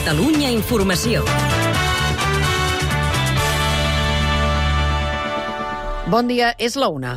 Catalunya Informació. Bon dia, és la 1.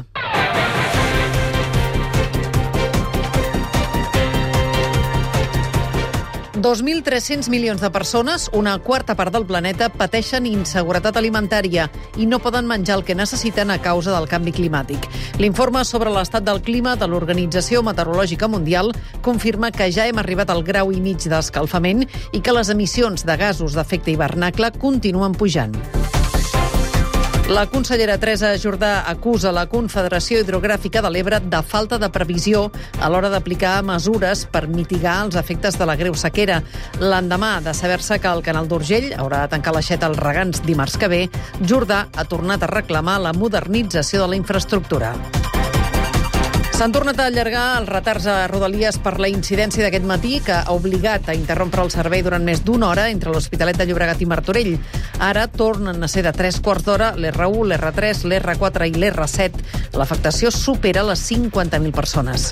$2.300 milions de persones, una quarta part del planeta, pateixen inseguretat alimentària i no poden menjar el que necessiten a causa del canvi climàtic. L'informe sobre l'estat del clima de l'Organització Meteorològica Mundial confirma que ja hem arribat al 1,5 graus d'escalfament i que les emissions de gasos d'efecte hivernacle continuen pujant. La consellera Teresa Jordà acusa la Confederació Hidrogràfica de l'Ebre de falta de previsió a l'hora d'aplicar mesures per mitigar els efectes de la greu sequera. L'endemà de saber-se que el canal d'Urgell haurà de tancar l'aixeta als regants dimarts que ve, Jordà ha tornat a reclamar la modernització de la infraestructura. S'han tornat a allargar els retards a Rodalies per la incidència d'aquest matí que ha obligat a interrompre el servei durant més d'una hora entre l'Hospitalet de Llobregat i Martorell. Ara tornen a ser de 3 quarts d'hora l'R1, l'R3, l'R4 i l'R7. L'afectació supera les 50.000 persones.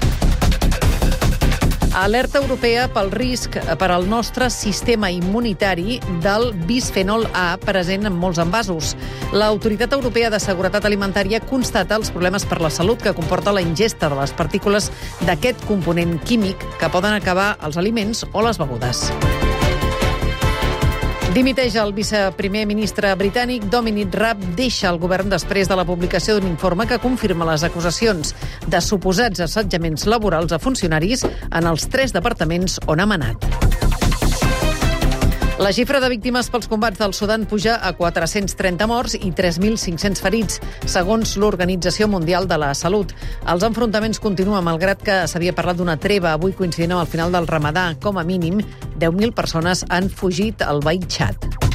Alerta europea pel risc per al nostre sistema immunitari del bisfenol A present en molts envasos. L'Autoritat Europea de Seguretat Alimentària constata els problemes per la salut que comporta la ingesta de les partícules d'aquest component químic que poden acabar als aliments o les begudes. Dimiteix el viceprimer ministre britànic. Dominic Raab deixa el govern després de la publicació d'un informe que confirma les acusacions de suposats assetjaments laborals a funcionaris en els 3 departaments on ha manat. La xifra de víctimes pels combats del Sudan puja a 430 morts i 3.500 ferits, segons l'Organització Mundial de la Salut. Els enfrontaments continuen, malgrat que s'havia parlat d'una treva. Avui, coincidint amb el final del Ramadà, com a mínim 10.000 persones han fugit al veí Txad.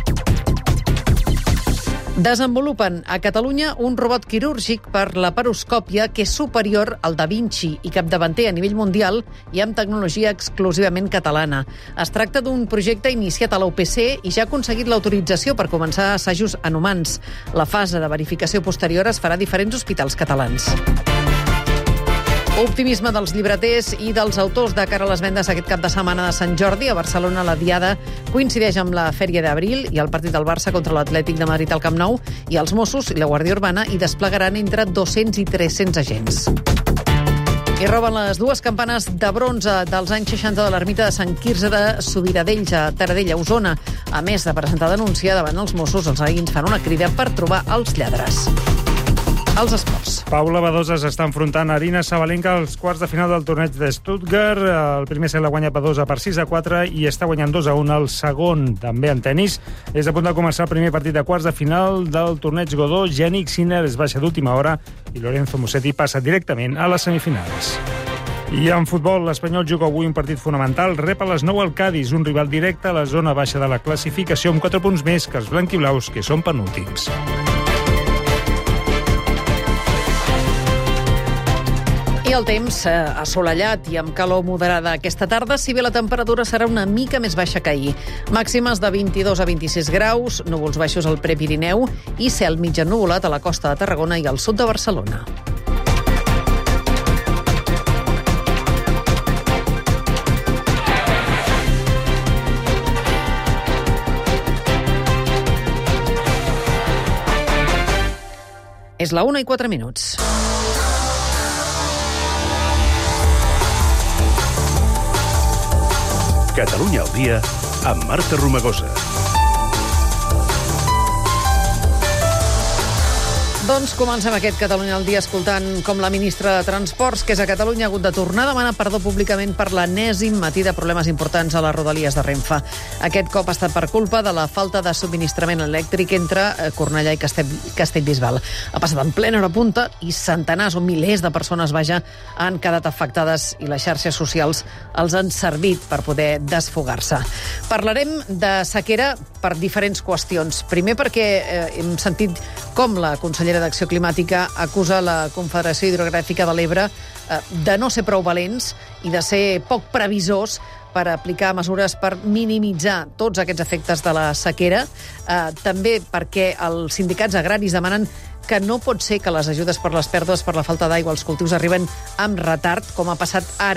Desenvolupen a Catalunya un robot quirúrgic per laparoscòpia que és superior al Da Vinci i capdavanter a nivell mundial i amb tecnologia exclusivament catalana. Es tracta d'un projecte iniciat a la UPC i ja ha aconseguit l'autorització per començar assajos en humans. La fase de verificació posterior es farà a diferents hospitals catalans. Optimisme dels llibreters i dels autors de cara a les vendes aquest cap de setmana de Sant Jordi. A Barcelona la Diada coincideix amb la Fèria d'Abril i el partit del Barça contra l'Atlètic de Madrid al Camp Nou, i els Mossos i la Guàrdia Urbana hi desplegaran entre 200 i 300 agents. I roben les 2 campanes de bronze dels anys 60 de l'ermita de Sant Quirze de Subiradells, a Taradell, a Osona. A més de presentar denúncia davant els Mossos, els veïns fan una crida per trobar els lladres. Els esports. Paula Badosa s'està enfrontant a Arina Sabalenka als quarts de final del torneig de Stuttgart. El primer set l'ha guanyat Badosa per 6-4 i està guanyant 2-1 el segon. També en tenis. És a punt de començar el primer partit de quarts de final del torneig Godó. Jannik Sinner es baixa d'última hora i Lorenzo Musetti passa directament a les semifinals. I en futbol, l'Espanyol juga avui un partit fonamental. Rep a les 9 al Cádiz, un rival directe a la zona baixa de la classificació, amb 4 punts més que els blanquiblaus, que són penúltims. I el temps assolellat i amb calor moderada aquesta tarda, si bé la temperatura serà una mica més baixa que ahir. Màximes de 22 a 26 graus, núvols baixos al Prepirineu i cel mig ennuvolat a la costa de Tarragona i al sud de Barcelona. És la 1:04. Catalunya al dia amb Marta Romagosa. Doncs comencem aquest Catalunya al dia escoltant com la ministra de Transports, que és a Catalunya, ha hagut de tornar a demanar perdó públicament per l'enèsim matí de problemes importants a les rodalies de Renfe. Aquest cop ha estat per culpa de la falta de subministrament elèctric entre Cornellà i Castellbisbal. Ha passat en plena hora punta i centenars o milers de persones, han quedat afectades i les xarxes socials els han servit per poder desfogar-se. Parlarem de sequera per diferents qüestions. Primer perquè hem sentit com la consellera d'Acció Climàtica acusa la Confederació Hidrogràfica de l'Ebre de no ser prou valents i de ser poc previsors per aplicar mesures per minimitzar tots aquests efectes de la sequera. També perquè els sindicats agraris demanen que no pot ser que les ajudes per les pèrdues per la falta d'aigua als cultius arriben amb retard, com ha passat ara,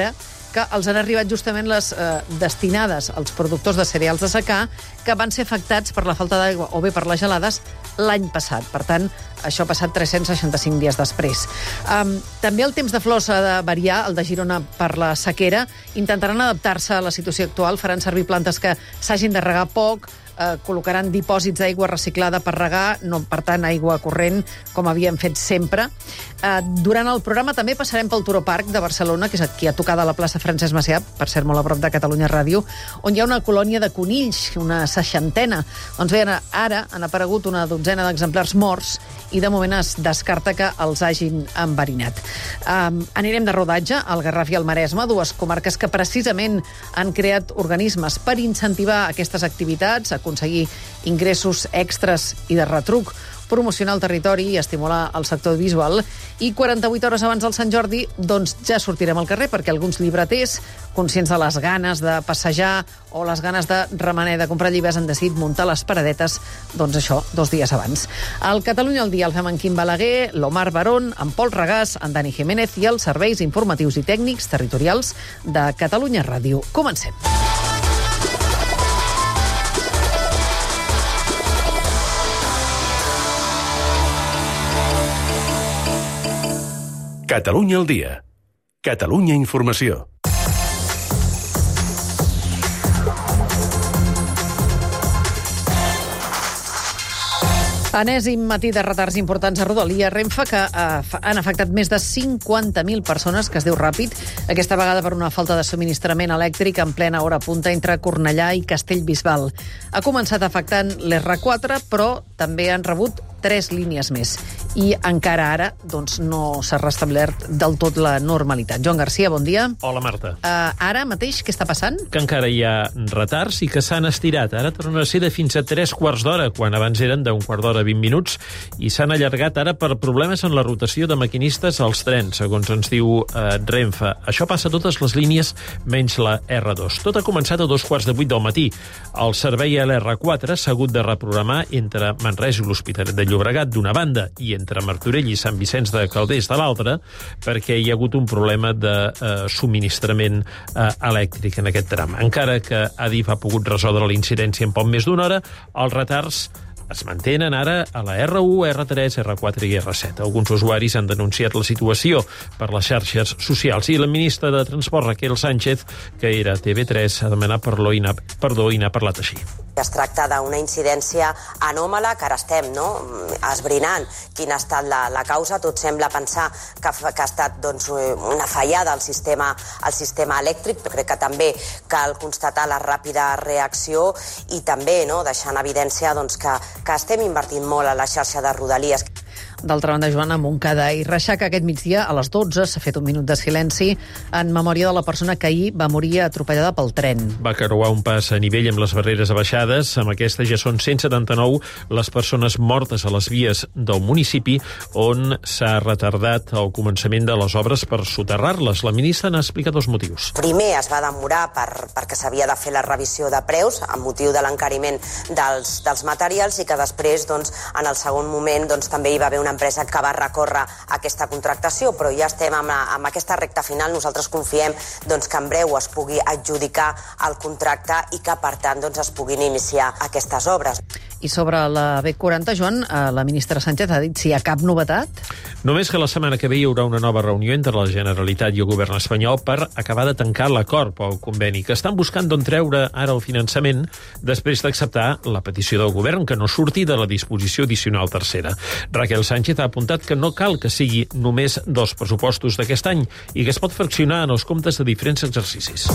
que els han arribat justament les destinades als productors de cereals de secà que van ser afectats per la falta d'aigua o bé per les gelades l'any passat. Per tant, això ha passat 365 dies després. També el temps de flors ha de variar, el de Girona per la sequera. Intentaran adaptar-se a la situació actual, faran servir plantes que s'hagin de regar poc, col·locaran dipòsits d'aigua reciclada per regar, no, per tant, aigua corrent, com havíem fet sempre. Durant el programa també passarem pel Turó Parc de Barcelona, que és aquí a tocar de la plaça Francesc Macià, per cert, molt a prop de Catalunya Ràdio, on hi ha una colònia de conills, una 60. Doncs bé, ara han aparegut una 12 d'exemplars morts i de moment es descarta que els hagin enverinat. Anirem de rodatge al Garraf i al Maresme, dues comarques que precisament han creat organismes per incentivar aquestes activitats, aconseguir ingressos extras i de retruc, promocionar el territori i estimular el sector visual. I 48 hores abans del Sant Jordi, doncs ja sortirem al carrer, perquè alguns llibreters, conscients de les ganes de passejar o les ganes de remenar de comprar llibres, han decidit muntar les paradetes, doncs això, 2 dies abans. Al Catalunya al dia el fem en Quim Balaguer, l'Omar Barón, en Pol Regàs, en Dani Jiménez i els serveis informatius i tècnics territorials de Catalunya Ràdio. Comencem. Catalunya al dia. Catalunya Informació. Enèsim matí de retards importants a Rodalia Renfe que han afectat més de 50.000 persones, que es diu ràpid, aquesta vegada per una falta de subministrament elèctric en plena hora punta entre Cornellà i Castellbisbal. Ha començat afectant l'R4, però també han rebut 3 línies més. I encara ara doncs, no s'ha restablert del tot la normalitat. Joan Garcia, bon dia. Hola, Marta. Ara mateix, què està passant? Que encara hi ha retards i que s'han estirat. Ara tornen a ser de fins a 3/4 d'hora, quan abans eren d'un quart d'hora 20 minuts, i s'han allargat ara per problemes en la rotació de maquinistes als trens, segons ens diu Renfe. Això passa a totes les línies, menys la R2. Tot ha començat a 2:15 del matí. El servei a l'R4 s'ha hagut de reprogramar entre Manresa i l'Hospitalet de Llobregat d'una banda i entre Martorell i Sant Vicenç de Calders de l'altra, perquè hi ha hagut un problema de subministrament elèctric en aquest tram. Encara que Adif ha pogut resoldre la incidència en poc més d'una hora, els retards es mantenen ara a la R1, R3, R4 i R7. Alguns usuaris han denunciat la situació per les xarxes socials i la ministra de Transport, Raquel Sánchez, que era a TV3, ha demanat perdó i n'ha parlat així. Es tracta d'una incidència anòmala que ara estem esbrinant quina ha estat la causa. Tot sembla pensar que ha estat una fallada al sistema elèctric, però crec que també cal constatar la ràpida reacció i també deixar en evidència que estem invertint molt a la xarxa de Rodalies. D'altra banda, Joan, a Montcada i Reixac aquest migdia a les 12 s'ha fet un minut de silenci en memòria de la persona que ahir va morir atropellada pel tren. Va creuar un pas a nivell amb les barreres abaixades. Amb aquesta ja són 179 les persones mortes a les vies del municipi, on s'ha retardat el començament de les obres per soterrar-les. La ministra n'ha explicat els motius. Primer es va demorar perquè s'havia de fer la revisió de preus amb motiu de l'encariment dels materials i que després, en el segon moment, també hi va haver una empresa que va recórrer aquesta contractació, però ja estem amb aquesta recta final. Nosaltres confiem que en breu es pugui adjudicar el contracte i que, per tant, es puguin iniciar aquestes obres. I sobre la B40, Joan, la ministra Sánchez ha dit si hi ha cap novetat? Només que la setmana que ve hi haurà una nova reunió entre la Generalitat i el govern espanyol per acabar de tancar l'acord pel conveni, que estan buscant d'on treure ara el finançament després d'acceptar la petició del govern que no surti de la disposició addicional tercera. Raquel Sánchez ha apuntat que no cal que sigui només dels pressupostos d'aquest any i que es pot fraccionar en els comptes de diferents exercicis.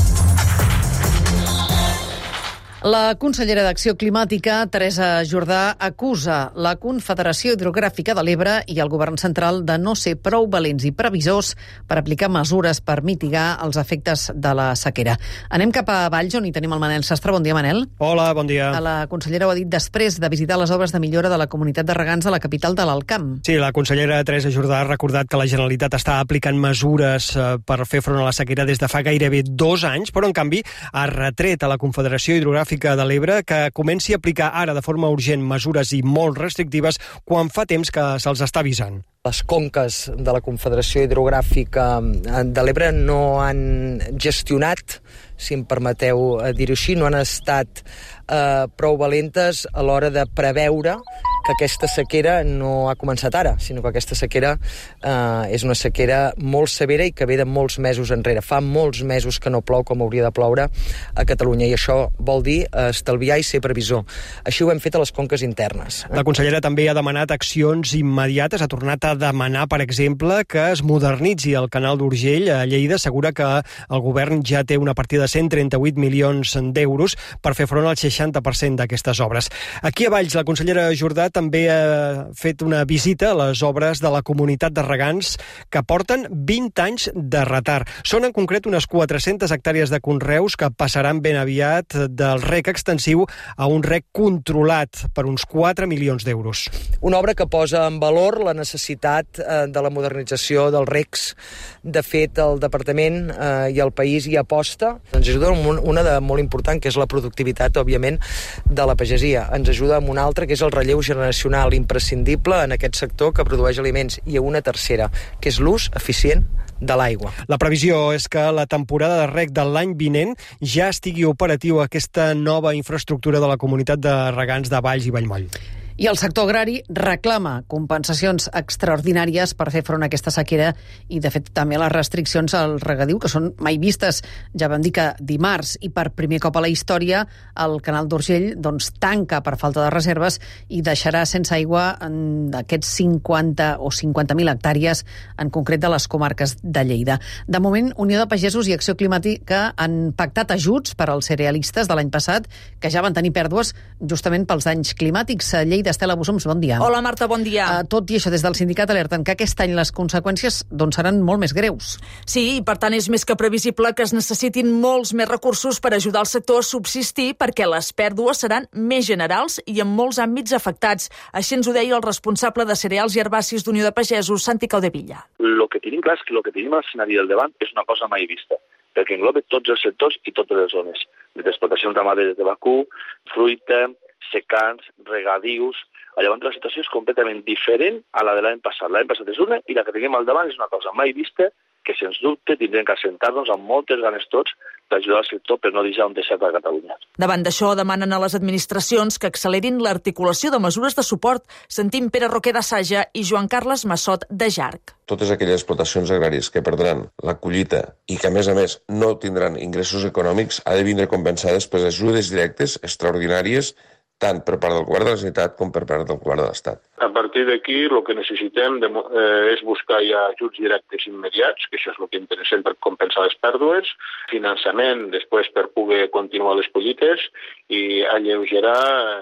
La consellera d'Acció Climàtica, Teresa Jordà, acusa la Confederació Hidrogràfica de l'Ebre i el govern central de no ser prou valents i previsors per aplicar mesures per mitigar els efectes de la sequera. Anem cap a Valls, on hi tenim el Manel Sastre. Bon dia, Manel. Hola, bon dia. La consellera ho ha dit després de visitar les obres de millora de la comunitat de regants de la capital de l'Alt Camp. Sí, la consellera Teresa Jordà ha recordat que la Generalitat està aplicant mesures per fer front a la sequera des de fa gairebé 2 anys, però en canvi ha retret a la Confederació Hidrogràfica de l'Ebre que comenci a aplicar ara de forma urgent mesures i molt restrictives quan fa temps que se'ls està avisant. Les conques de la Confederació Hidrogràfica de l'Ebre no han gestionat, si em permeteu dir-ho així, no han estat prou valentes a l'hora de preveure que aquesta sequera no ha començat ara, sinó que aquesta sequera és una sequera molt severa i que ve de molts mesos enrere. Fa molts mesos que no plou com hauria de ploure a Catalunya, i això vol dir estalviar i ser previsor. Així ho hem fet a les conques internes. La consellera també ha demanat accions immediates, ha tornat a demanar, per exemple, que es modernitzi el canal d'Urgell a Lleida. Assegura que el govern ja té una partida de 138 milions d'euros per fer front al 60% d'aquestes obres. Aquí a Valls, la consellera Jordà també ha fet una visita a les obres de la comunitat de regants que porten 20 anys de retard. Són en concret unes 400 hectàrees de conreus que passaran ben aviat del rec extensiu a un rec controlat per uns 4 milions d'euros. Una obra que posa en valor la necessitat de la modernització dels recs. De fet, el Departament i el país hi aposta. Ens ajuda una de molt important, que és la productivitat, òbviament, de la pagesia. Ens ajuda amb una altra, que és el relleu generacional imprescindible en aquest sector que produeix aliments, i una tercera, que és l'ús eficient de l'aigua. La previsió és que la temporada de rec de l'any vinent ja estigui operatiu aquesta nova infraestructura de la comunitat de regants de Valls i Vallmoll. I el sector agrari reclama compensacions extraordinàries per fer front a aquesta sequera i, de fet, també les restriccions al regadiu, que són mai vistes. Ja vam dir que dimarts, i per primer cop a la història, el canal d'Urgell tanca per falta de reserves i deixarà sense aigua aquests 50 o 50.000 hectàrees, en concret de les comarques de Lleida. De moment, Unió de Pagesos i Acció Climàtica han pactat ajuts per als cerealistes de l'any passat, que ja van tenir pèrdues justament pels danys climàtics. Lleida, Estela Bussoms, bon dia. Hola, Marta, bon dia. Tot i això, des del sindicat alerten que aquest any les conseqüències seran molt més greus. Sí, i per tant és més que previsible que es necessitin molts més recursos per ajudar el sector a subsistir, perquè les pèrdues seran més generals i en molts àmbits afectats. Així ens ho deia el responsable de cereals i herbacis d'Unió de Pagesos, Santi Caudevilla. El que tenim clar és que el que tenim al escenari del davant és una cosa mai vista, perquè engloba tots els sectors i totes les zones, des d'explotacions ramaderes de vacú, fruita, secans, regadius. Llavors la situació és completament diferent a la de l'any passat. L'any passat és una i la que tenim al davant és una cosa mai vista, que sens dubte tindrem que assentar-nos amb moltes ganes tots d'ajudar el sector per no deixar un desert a Catalunya. Davant d'això, demanen a les administracions que accelerin l'articulació de mesures de suport. Sentim Pere Roquer de Saja i Joan Carles Massot de Jarc. Totes aquelles explotacions agràries que perdran la collita i que, a més, no tindran ingressos econòmics, ha de vindre compensades per ajudes directes extraordinàries tant per part del govern de la Generalitat com per part del govern de l'Estat. A partir d'aquí, el que necessitem és buscar ja ajuts directes immediats, que això és el que interessa per compensar les pèrdues, finançament després per poder continuar les collites i alleugerar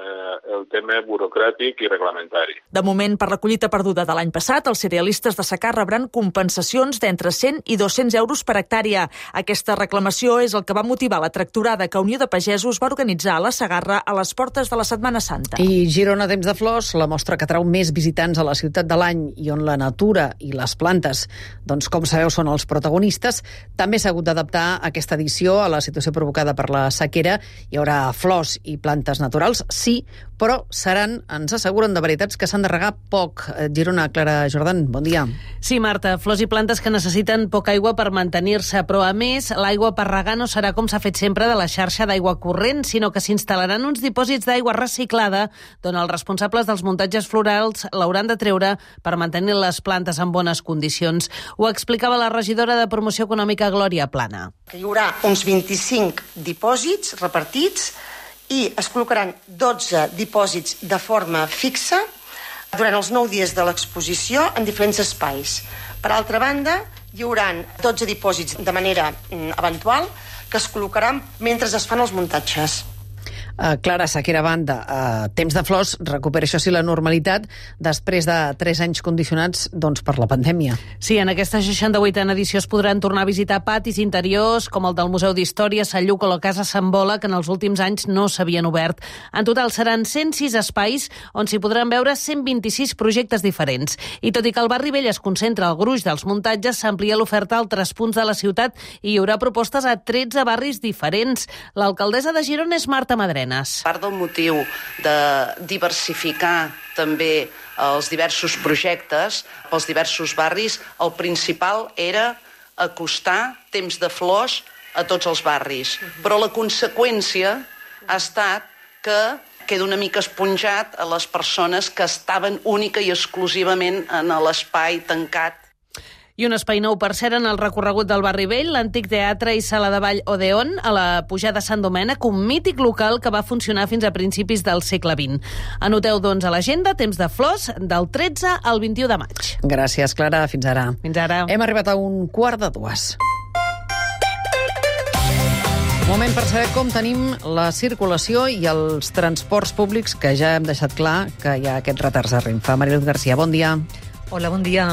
el tema burocràtic i reglamentari. De moment, per la collita perduda de l'any passat, els cerealistes de secà rebran compensacions d'entre 100 i 200 euros per hectàrea. Aquesta reclamació és el que va motivar la tractorada que Unió de Pagesos va organitzar a la Segarra a les portes de la Setmana Santa. I Girona Temps de Flors, la mostra que trau més visitants a la ciutat de l'any i on la natura i les plantes, com sabeu, són els protagonistes, també s'ha hagut d'adaptar aquesta edició a la situació provocada per la sequera. Hi haurà flors i plantes naturals, sí, però ens asseguren de veritats que s'han de regar poc. Girona, Clara Jordan, bon dia. Sí, Marta, flors i plantes que necessiten poca aigua per mantenir-se, però a més l'aigua per regar no serà com s'ha fet sempre de la xarxa d'aigua corrent, sinó que s'instal·laran uns dipòsits d'aigua reciclada d'on els responsables dels muntatges florals l'hauran de treure per mantenir les plantes en bones condicions. Ho explicava la regidora de Promoció Econòmica, Glòria Plana. Hi haurà uns 25 dipòsits repartits i es col·locaran 12 dipòsits de forma fixa durant els 9 dies de l'exposició en diferents espais. Per altra banda, hi haurà 12 dipòsits de manera eventual que es col·locaran mentre es fan els muntatges. Clara, sequera a banda, Temps de Flors recupera, això sí, la normalitat després de 3 anys condicionats per la pandèmia. Sí, en aquesta 68a edició es podran tornar a visitar patis interiors com el del Museu d'Història, Sant Lluc o la Casa Sant Bola, que en els últims anys no s'havien obert. En total seran 106 espais on s'hi podran veure 126 projectes diferents. I tot i que al barri vell es concentra el gruix dels muntatges, s'amplia l'oferta a altres punts de la ciutat i hi haurà propostes a 13 barris diferents. L'alcaldessa de Girona és Marta Madrenas. Part del motiu de diversificar també els diversos projectes pels diversos barris, el principal era acostar temps de flors a tots els barris. Però la conseqüència ha estat que queda una mica esponjat a les persones que estaven única i exclusivament en l'espai tancat. I un espai nou, per cert, en el recorregut del Barri Vell, l'antic teatre i sala de ball Odeon, a la pujada de Sant Domènec, un mític local que va funcionar fins a principis del segle XX. Anoteu, doncs, a l'agenda, temps de flors, del 13 al 21 de maig. Gràcies, Clara. Fins ara. Fins ara. Hem arribat a 1:45. Moment per saber com tenim la circulació i els transports públics, que ja hem deixat clar que hi ha aquests retards a Renfe. Mariluz García, bon dia. Hola, bon dia.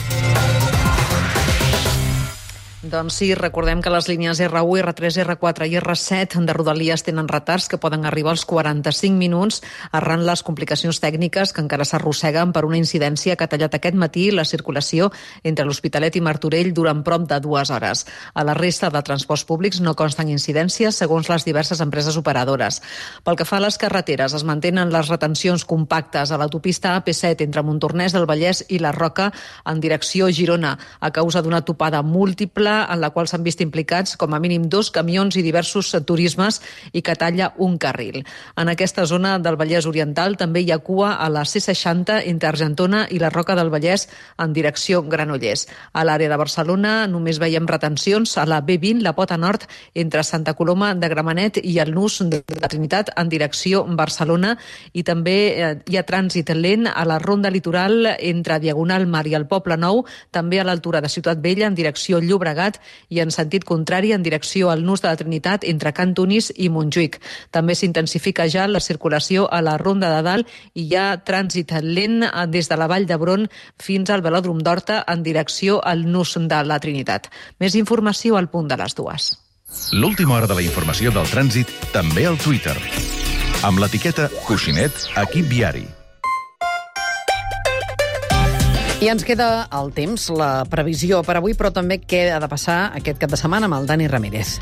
Doncs sí, recordem que les línies R1, R3, R4 i R7 de Rodalies tenen retards que poden arribar als 45 minuts arran les complicacions tècniques que encara s'arrosseguen per una incidència que ha tallat aquest matí la circulació entre l'Hospitalet i Martorell durant prop de 2 hores. A la resta de transports públics no consten incidències segons les diverses empreses operadores. Pel que fa a les carreteres, es mantenen les retencions compactes a l'autopista AP7 entre Montornès del Vallès i la Roca en direcció Girona a causa d'una topada múltiple en la qual s'han vist implicats com a mínim 2 camions i diversos turismes i que talla un carril. En aquesta zona del Vallès Oriental també hi ha cua a la C60 entre Argentona i la Roca del Vallès en direcció Granollers. A l'àrea de Barcelona només veiem retencions a la B20, la Pota Nord, entre Santa Coloma de Gramenet i el Nus de la Trinitat en direcció Barcelona, i també hi ha trànsit lent a la Ronda Litoral entre Diagonal Mar i el Poble Nou, també a l'altura de Ciutat Vella en direcció Llobregat i en sentit contrari en direcció al Nus de la Trinitat entre Cantonís i Montjuïc. També s'intensifica ja la circulació a la Ronda de Dalt i hi ha trànsit lent des de la Vall d'Hebron fins al Velòdrom d'Horta en direcció al Nus de la Trinitat. Més informació al punt de les 2. L'última hora de la informació del trànsit també al Twitter. Amb l'etiqueta Coixinet Equip Viari. I ens queda el temps, la previsió per avui, però també què ha de passar aquest cap de setmana amb el Dani Ramírez.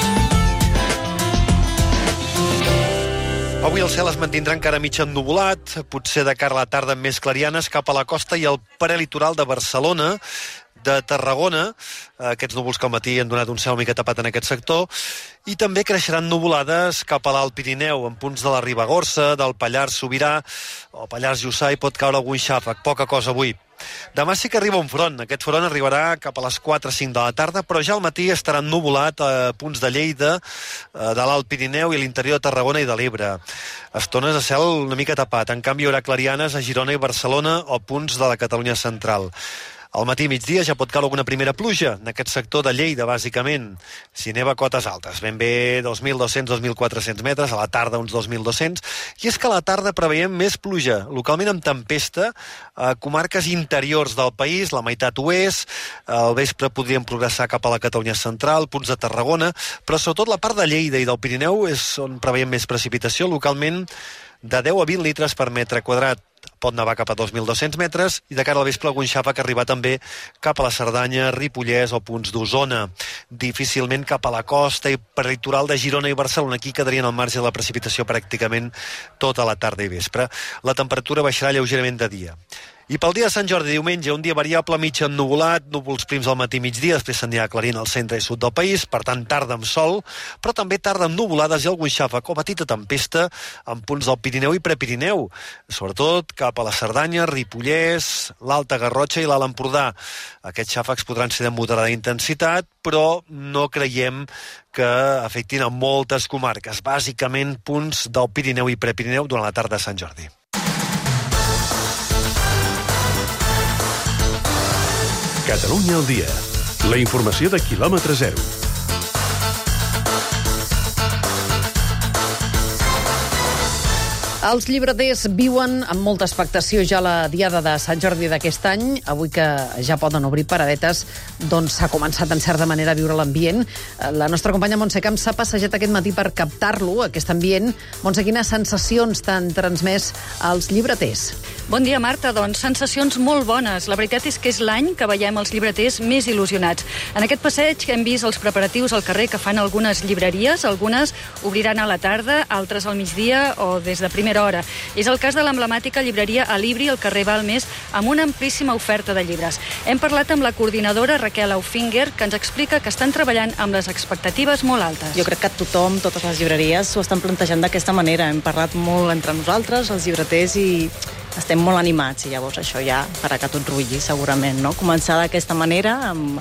Avui el cel es mantindrà encara mig ennuvolat, potser de cara a la tarda amb més clarianes cap a la costa i al prelitoral de Barcelona, de Tarragona. Aquests núvols que al matí han donat un cel una mica tapat en aquest sector, i també creixeran nuvolades cap a l'Alt Pirineu, en punts de la Ribagorça, del Pallars Sobirà o Pallars Jussà, i pot caure algun xàfec, poca cosa avui. Demà sí que arriba un front. Aquest front arribarà cap a les 4-5 de la tarda, però ja al matí estarà ennuvolat a punts de Lleida, de l'Alt Pirineu i l'interior de Tarragona i de l'Ebre. Estones de cel una mica tapat. En canvi, hi haurà clarianes a Girona i Barcelona o punts de la Catalunya central. Al matí i migdia ja pot caure alguna primera pluja en aquest sector de Lleida, bàsicament. Si neva a cotes altes, ben bé 2.200-2.400 metres, a la tarda uns 2.200, i és que a la tarda preveiem més pluja, localment amb tempesta, a comarques interiors del país, la meitat oest, al vespre podríem progressar cap a la Catalunya central, punts de Tarragona, però sobretot la part de Lleida i del Pirineu és on preveiem més precipitació, localment de 10 a 20 litres per metre quadrat. Pot nevar cap a 2.200 metres i de cara al vespre algun xàfec arribar també cap a la Cerdanya, Ripollès o punts d'Osona. Difícilment cap a la costa i per litoral de Girona i Barcelona. Aquí quedarien al marge de la precipitació pràcticament tota la tarda i vespre. La temperatura baixarà lleugerament de dia. I pel dia de Sant Jordi, diumenge, un dia variable mig ennuvolat, núvols prims al matí i migdia, després s'anirà aclarint al centre i sud del país, per tant tarda amb sol, però també tarda amb nuvolades i algun xàfec o petita tempesta en punts del Pirineu i Prepirineu, sobretot cap a la Cerdanya, Ripollès, l'Alta Garrotxa i l'Alt Empordà. Aquests xàfecs podran ser de moderada intensitat, però no creiem que afectin a moltes comarques, bàsicament punts del Pirineu i Prepirineu durant la tarda de Sant Jordi. Catalunya al dia. La informació de quilòmetre zero. Els llibreters viuen amb molta expectació ja la diada de Sant Jordi d'aquest any. Avui que ja poden obrir paradetes, doncs s'ha començat en certa manera a viure l'ambient. La nostra companya Montse Camps s'ha passejat aquest matí per captar-lo, aquest ambient. Montse, quines sensacions t'han transmès als llibreters? Bon dia, Marta. Doncs sensacions molt bones. La veritat és que és l'any que veiem els llibreters més il·lusionats. En aquest passeig hem vist els preparatius al carrer que fan algunes llibreries. Algunes obriran a la tarda, altres al migdia o des de primera primera hora. És el cas de l'emblemàtica llibreria Alibri al carrer Balmes, amb una amplíssima oferta de llibres. Hem parlat amb la coordinadora Raquel Aufinger, que ens explica que estan treballant amb les expectatives molt altes. Jo crec que tothom, totes les llibreries, s'ho estan plantejant d'aquesta manera. Hem parlat molt entre nosaltres, els llibreters, i estem molt animats, i llavors això ja farà que tot rutlli, segurament, no? Començar d'aquesta manera,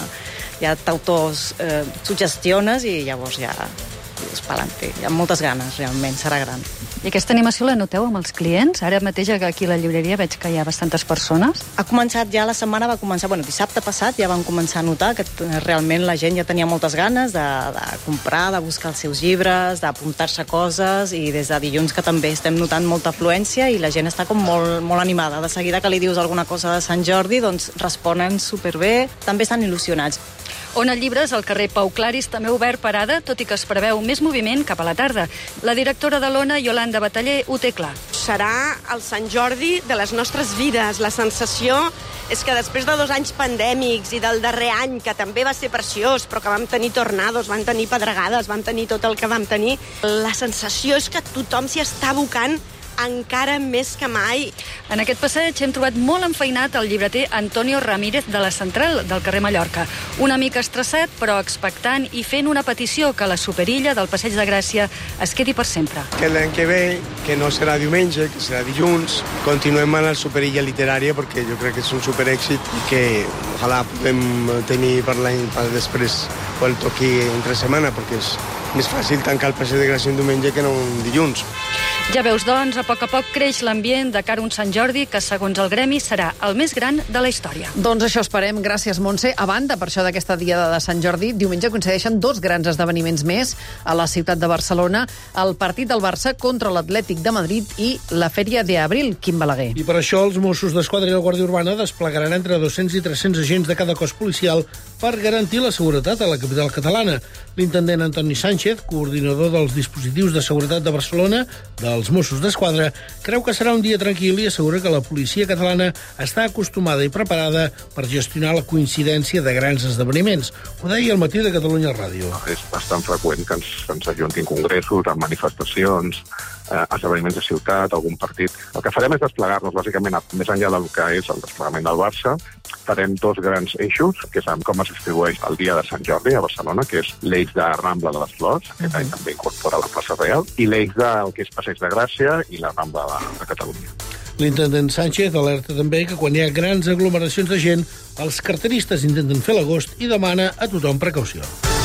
ja t'autors suggestiones i llavors ja és pa'lante. Hi ha moltes ganes, realment, serà gran. I aquesta animació la noteu amb els clients? Ara mateix aquí a la llibreria veig que hi ha bastantes persones. Ha començat ja, la setmana va començar, dissabte passat ja vam començar a notar que realment la gent ja tenia moltes ganes de comprar, de buscar els seus llibres, d'apuntar-se coses, i des de dilluns que també estem notant molta afluència i la gent està com molt animada. De seguida que li dius alguna cosa de Sant Jordi, doncs responen superbé, també estan il·lusionats. Ona Llibres, al carrer Pau Claris, també ha obert parada, tot i que es preveu més moviment cap a la tarda. La directora de l'Ona, Yolanda Bataller, ho té clar. Serà el Sant Jordi de les nostres vides. La sensació és que després de 2 anys pandèmics i del darrer any, que també va ser preciós, però que vam tenir tornados, vam tenir pedregades, vam tenir tot el que vam tenir, la sensació és que tothom s'hi està abocant encara més que mai. En aquest passeig hem trobat molt enfeinat el llibreter Antonio Ramírez de la Central del carrer Mallorca. Una mica estressat, però expectant i fent una petició que la superilla del Passeig de Gràcia es quedi per sempre. Que l'any que ve, que no serà diumenge, que serà dilluns, continuem a la superilla literària perquè jo crec que és un superèxit i que ojalà podem tenir per l'any després quan toqui entre setmana, perquè és més fàcil tancar el Passeig de Gràcia un diumenge que no un dilluns. Ja veus, doncs, a poc creix l'ambient de cara a un Sant Jordi que, segons el gremi, serà el més gran de la història. Doncs això esperem. Gràcies, Montse. A banda, per això d'aquesta diada de Sant Jordi, diumenge coincideixen 2 grans esdeveniments més a la ciutat de Barcelona, el partit del Barça contra l'Atlètic de Madrid i la Fèria d'Abril, Quim Balaguer. I per això els Mossos d'Esquadra i la Guàrdia Urbana desplegaran entre 200 i 300 agents de cada cos policial per garantir la seguretat a la capital catalana. L'intendent Antoni Sánchez, coordinador dels dispositius de seguretat de Barcelona, dels Mossos d'Esquadra, creu que serà un dia tranquil i assegura que la policia catalana està acostumada i preparada per gestionar la coincidència de grans esdeveniments. Ho deia al matí de Catalunya Ràdio. És bastant freqüent que ens ajuntin congressos, manifestacions, esdeveniments de ciutat, algun partit. El que farem és desplegar-nos, bàsicament, més enllà del que és el desplegament del Barça. Farem 2 grans eixos, que és com es distribueix el dia de Sant Jordi a Barcelona, que és l'eix de Rambla de les Flors, que també incorpora la plaça Real, i l'eix del que és Passeig de Gràcia i la Rambla de Catalunya. L'intendent Sánchez alerta també que quan hi ha grans aglomeracions de gent, els carteristes intenten fer l'agost i demana a tothom precaució.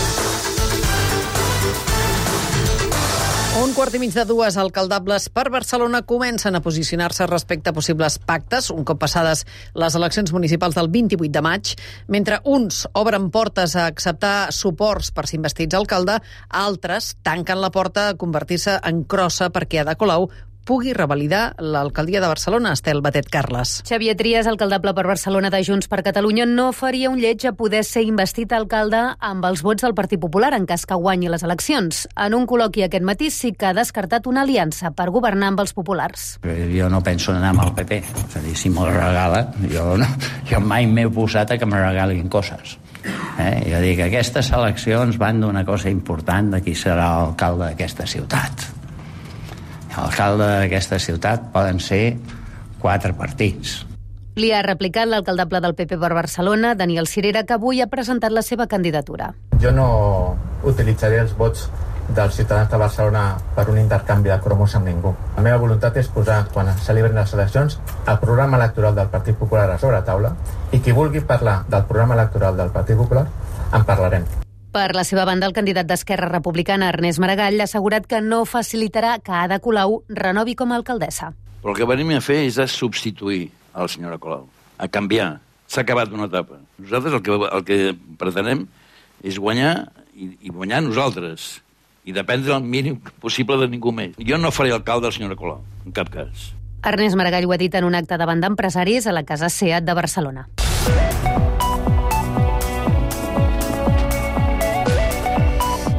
1:45, alcaldables per Barcelona comencen a posicionar-se respecte a possibles pactes, un cop passades les eleccions municipals del 28 de maig. Mentre uns obren portes a acceptar suports per ser investits alcalde, altres tanquen la porta a convertir-se en crossa perquè Ada Colau pugui revalidar l'alcaldia de Barcelona. Estel Batet Carles. Xavier Trias, alcaldable per Barcelona de Junts per Catalunya, no faria un lleig a poder ser investit alcalde amb els vots del Partit Popular en cas que guanyi les eleccions. En un col·loqui aquest matí sí que ha descartat una aliança per governar amb els populars. Jo no penso anar amb el PP. És a dir, si me'l regala, jo mai m'he posat a que me regalin coses. Jo dic que aquestes eleccions van d'una cosa important de qui serà l'alcalde d'aquesta ciutat. L'alcalde d'aquesta ciutat poden ser 4 partits. Li ha replicat l'alcaldable del PP per Barcelona, Daniel Cirera, que avui ha presentat la seva candidatura. Jo no utilitzaré els vots dels ciutadans de Barcelona per un intercanvi de cromos amb ningú. La meva voluntat és posar, quan es celebrin les eleccions, el programa electoral del Partit Popular a sobre la taula, i qui vulgui parlar del programa electoral del Partit Popular, en parlarem. Per la seva banda, el candidat d'Esquerra Republicana, Ernest Maragall, ha assegurat que no facilitarà que Ada Colau renovi com a alcaldessa. Però el que venim a fer és a substituir a la senyora Colau, a canviar. S'ha acabat una etapa. Nosaltres el que pretenem és guanyar i guanyar nosaltres i dependre el mínim possible de ningú més. Jo no faré alcalde de la senyora Colau, en cap cas. Ernest Maragall ho ha dit en un acte davant d'empresaris a la Casa SEAT de Barcelona.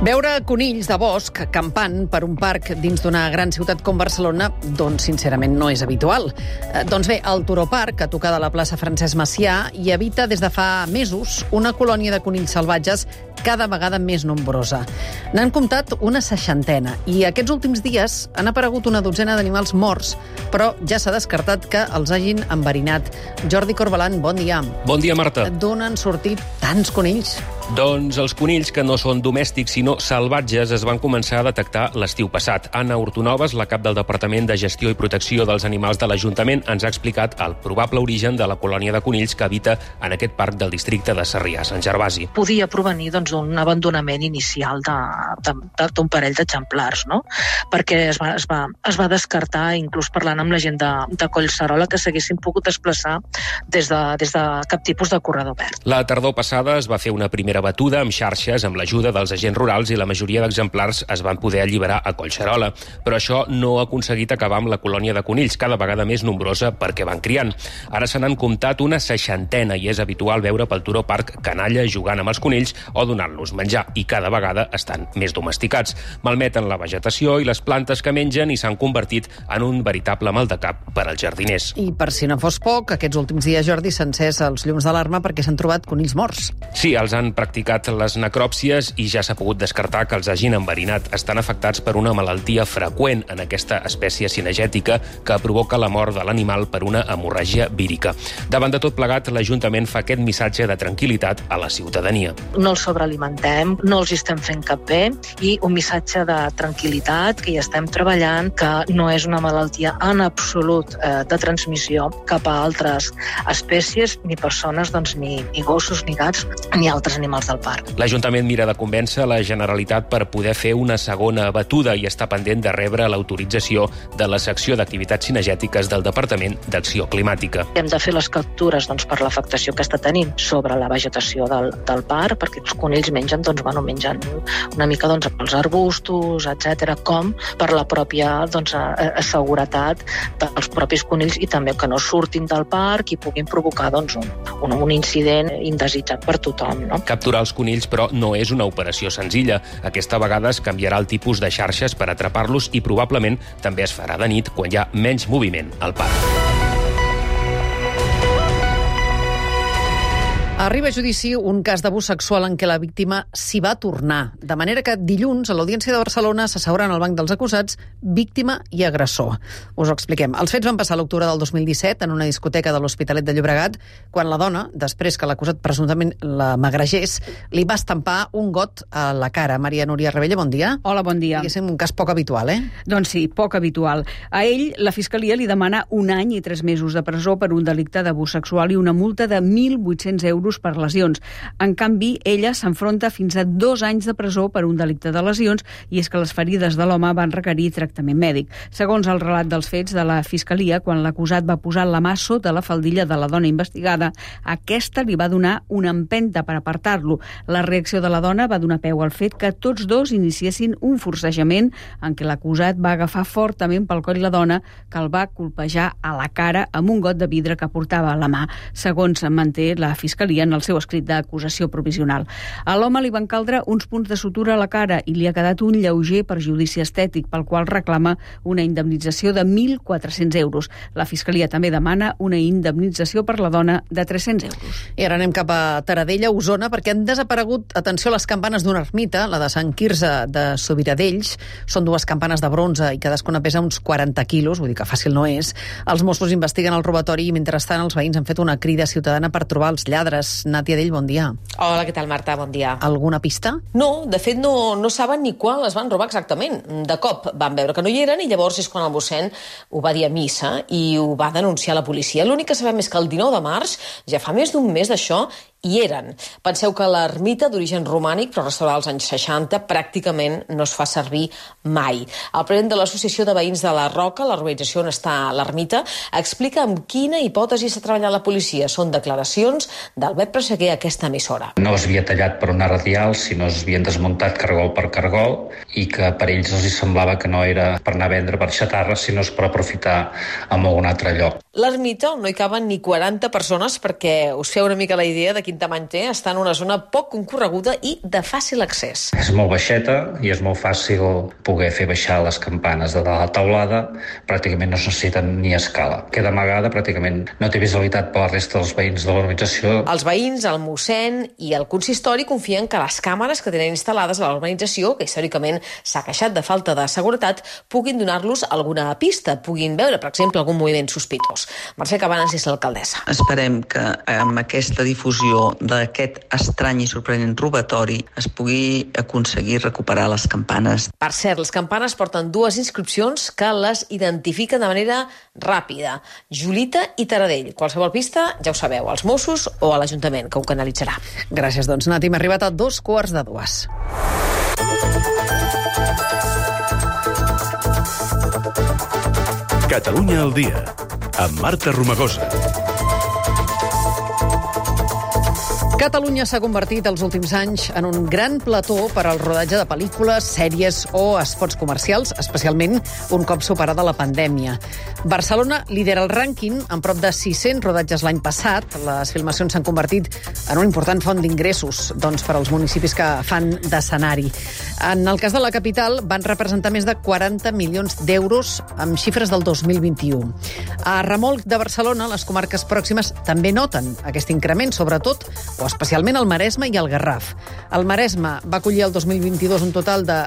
Veure conills de bosc campant per un parc dins d'una gran ciutat com Barcelona, doncs, sincerament, no és habitual. Doncs bé, el Turó Parc, a tocar de la plaça Francesc Macià, hi habita des de fa mesos una colònia de conills salvatges cada vegada més nombrosa. N'han comptat una 60 i aquests últims dies han aparegut una dotzena d'animals morts, però ja s'ha descartat que els hagin enverinat. Jordi Corbalan, bon dia. Bon dia, Marta. D'on han sortit tants conills? Doncs els conills, que no són domèstics sinó salvatges, es van començar a detectar l'estiu passat. Anna Hortonoves, la cap del Departament de Gestió i Protecció dels Animals de l'Ajuntament, ens ha explicat el probable origen de la colònia de conills que habita en aquest parc del districte de Sarrià, Sant Gervasi. Podia provenir d'un abandonament inicial d'un parell d'exemplars, no? Perquè es va descartar, inclús parlant amb la gent de Collserola, que s'haguessin pogut desplaçar des de cap tipus de corredor verd. La tardor passada es va fer una primera batuda amb xarxes amb l'ajuda dels agents rurals i la majoria d'exemplars es van poder alliberar a Collserola. Però això no ha aconseguit acabar amb la colònia de conills, cada vegada més nombrosa perquè van criant. Ara se n'han comptat una 60 i és habitual veure pel Turó Parc canalla jugant amb els conills o donant-los menjar, i cada vegada estan més domesticats. Malmeten la vegetació i les plantes que mengen i s'han convertit en un veritable maldecap per als jardiners. I per si no fos poc, aquests últims dies, Jordi, s'han encès els llums d'alarma perquè s'han trobat conills morts. Sí, els han practicat les necròpsies i ja s'ha pogut descartar que els hagin enverinat. Estan afectats per una malaltia freqüent en aquesta espècie cinegètica que provoca la mort de l'animal per una hemorràgia vírica. Davant de tot plegat, l'Ajuntament fa aquest missatge de tranquil·litat a la ciutadania. No els sobrealimentem, no els estem fent cap bé, i un missatge de tranquil·litat, que hi estem treballant, que no és una malaltia en absolut de transmissió cap a altres espècies, ni persones, doncs, ni gossos, ni gats, ni altres animals del parc. L'Ajuntament mira de convèncer la Generalitat per poder fer una segona batuda i està pendent de rebre l'autorització de la secció d'activitats cinegètiques del Departament d'Acció Climàtica. Hem de fer les captures, doncs, per l'afectació que està tenint sobre la vegetació del parc, perquè els conills mengen una mica els arbustos, etc., com per la pròpia seguretat dels propis conills i també que no surtin del parc i puguin provocar un incident indesitjat per tothom. No? Capturar els conills, però, no és una operació senzilla. Aquesta vegada es canviarà el tipus de xarxes per atrapar-los i probablement també es farà de nit quan hi ha menys moviment al parc. Arriba a judici un cas d'abús sexual en què la víctima s'hi va tornar. De manera que dilluns, a l'Audiència de Barcelona, s'asseuran al banc dels acusats víctima i agressor. Us ho expliquem. Els fets van passar a l'octubre del 2017 en una discoteca de l'Hospitalet de Llobregat, quan la dona, després que l'acusat presumptament la magregés, li va estampar un got a la cara. Maria Núria Rebella, bon dia. Hola, bon dia. Diguéssim, un cas poc habitual, Doncs sí, poc habitual. A ell, la Fiscalia li demana 1 any i 3 mesos de presó per un delicte d'abús sexual i una multa de 1.800 euros per lesions. En canvi, ella s'enfronta fins a 2 anys de presó per un delicte de lesions, i és que les ferides de l'home van requerir tractament mèdic. Segons el relat dels fets de la Fiscalia, quan l'acusat va posar la mà sota la faldilla de la dona investigada, aquesta li va donar una empenta per apartar-lo. La reacció de la dona va donar peu al fet que tots dos iniciessin un forcejament en què l'acusat va agafar fortament pel coll la dona, que el va colpejar a la cara amb un got de vidre que portava a la mà, segons manté la Fiscalia en el seu escrit d'acusació provisional. A l'home li van caldre uns punts de sutura a la cara i li ha quedat un lleuger perjudici estètic, pel qual reclama una indemnització de 1.400 euros. La Fiscalia també demana una indemnització per la dona de 300 euros. I ara anem cap a Taradell, a Osona, perquè han desaparegut, atenció, les campanes d'una ermita, la de Sant Quirze de Sobiradells. Són 2 campanes de bronze i cadascuna pesa uns 40 quilos, vull dir que fàcil no és. Els Mossos investiguen el robatori i, mentrestant, els veïns han fet una crida ciutadana per trobar els lladres. Nàtia Dell, bon dia. Hola, què tal, Marta? Bon dia. Alguna pista? No, de fet no saben ni quan les van robar exactament. De cop van veure que no hi eren i llavors és quan el mossèn ho va dir a missa i ho va denunciar a la policia. L'únic que sabem és que el 19 de març, ja fa més d'un mes d'això, hi eren. Penseu que l'ermita d'origen romànic, però restaurada als anys 60, pràcticament no es fa servir mai. El president de l'Associació de Veïns de la Roca, la urbanització on està l'ermita, explica amb quina hipòtesi s'ha treballat la policia. Són declaracions d'Albert Presseguer a aquesta emissora. No es havia tallat per una radial, sinó es havien desmuntat cargol per cargol, i que per ells els semblava que no era per anar a vendre per xatarra, sinó per aprofitar en algun altre lloc. L'ermita on no hi caben ni 40 persones, perquè us feu una mica la idea de quina Quintamanter està en una zona poc concorreguda i de fàcil accés. És molt baixeta i és molt fàcil poder fer baixar les campanes de la taulada. Pràcticament no es necessiten ni escala. Queda amagada, pràcticament no té visibilitat per la resta dels veïns de l'urbanització. Els veïns, el mossèn i el consistori confien que les càmeres que tenen instal·lades a l'urbanització, que històricament s'ha queixat de falta de seguretat, puguin donar-los alguna pista, puguin veure, per exemple, algun moviment sospitós. Mercè Cabanes és l'alcaldessa. Esperem que amb aquesta difusió d'aquest estrany i sorprenent robatori es pugui aconseguir recuperar les campanes. Per cert, les campanes porten 2 inscripcions que les identifiquen de manera ràpida. Julita i Taradell. Qualsevol pista, ja ho sabeu, als Mossos o a l'Ajuntament, que ho canalitzarà. Gràcies, doncs, Nati. Hem arribat a 2:15. Catalunya al dia, amb Marta Romagosa. Catalunya s'ha convertit els últims anys en un gran plató per al rodatge de pel·lícules, sèries o spots comercials, especialment un cop superada la pandèmia. Barcelona lidera el rànquing amb prop de 600 rodatges l'any passat. Les filmacions s'han convertit en un important font d'ingressos per als municipis que fan d'escenari. En el cas de la capital van representar més de 40 milions d'euros amb xifres del 2021. A remolc de Barcelona, les comarques pròximes també noten aquest increment, sobretot o especialment el Maresme i el Garraf. El Maresme va acollir el 2022 un total de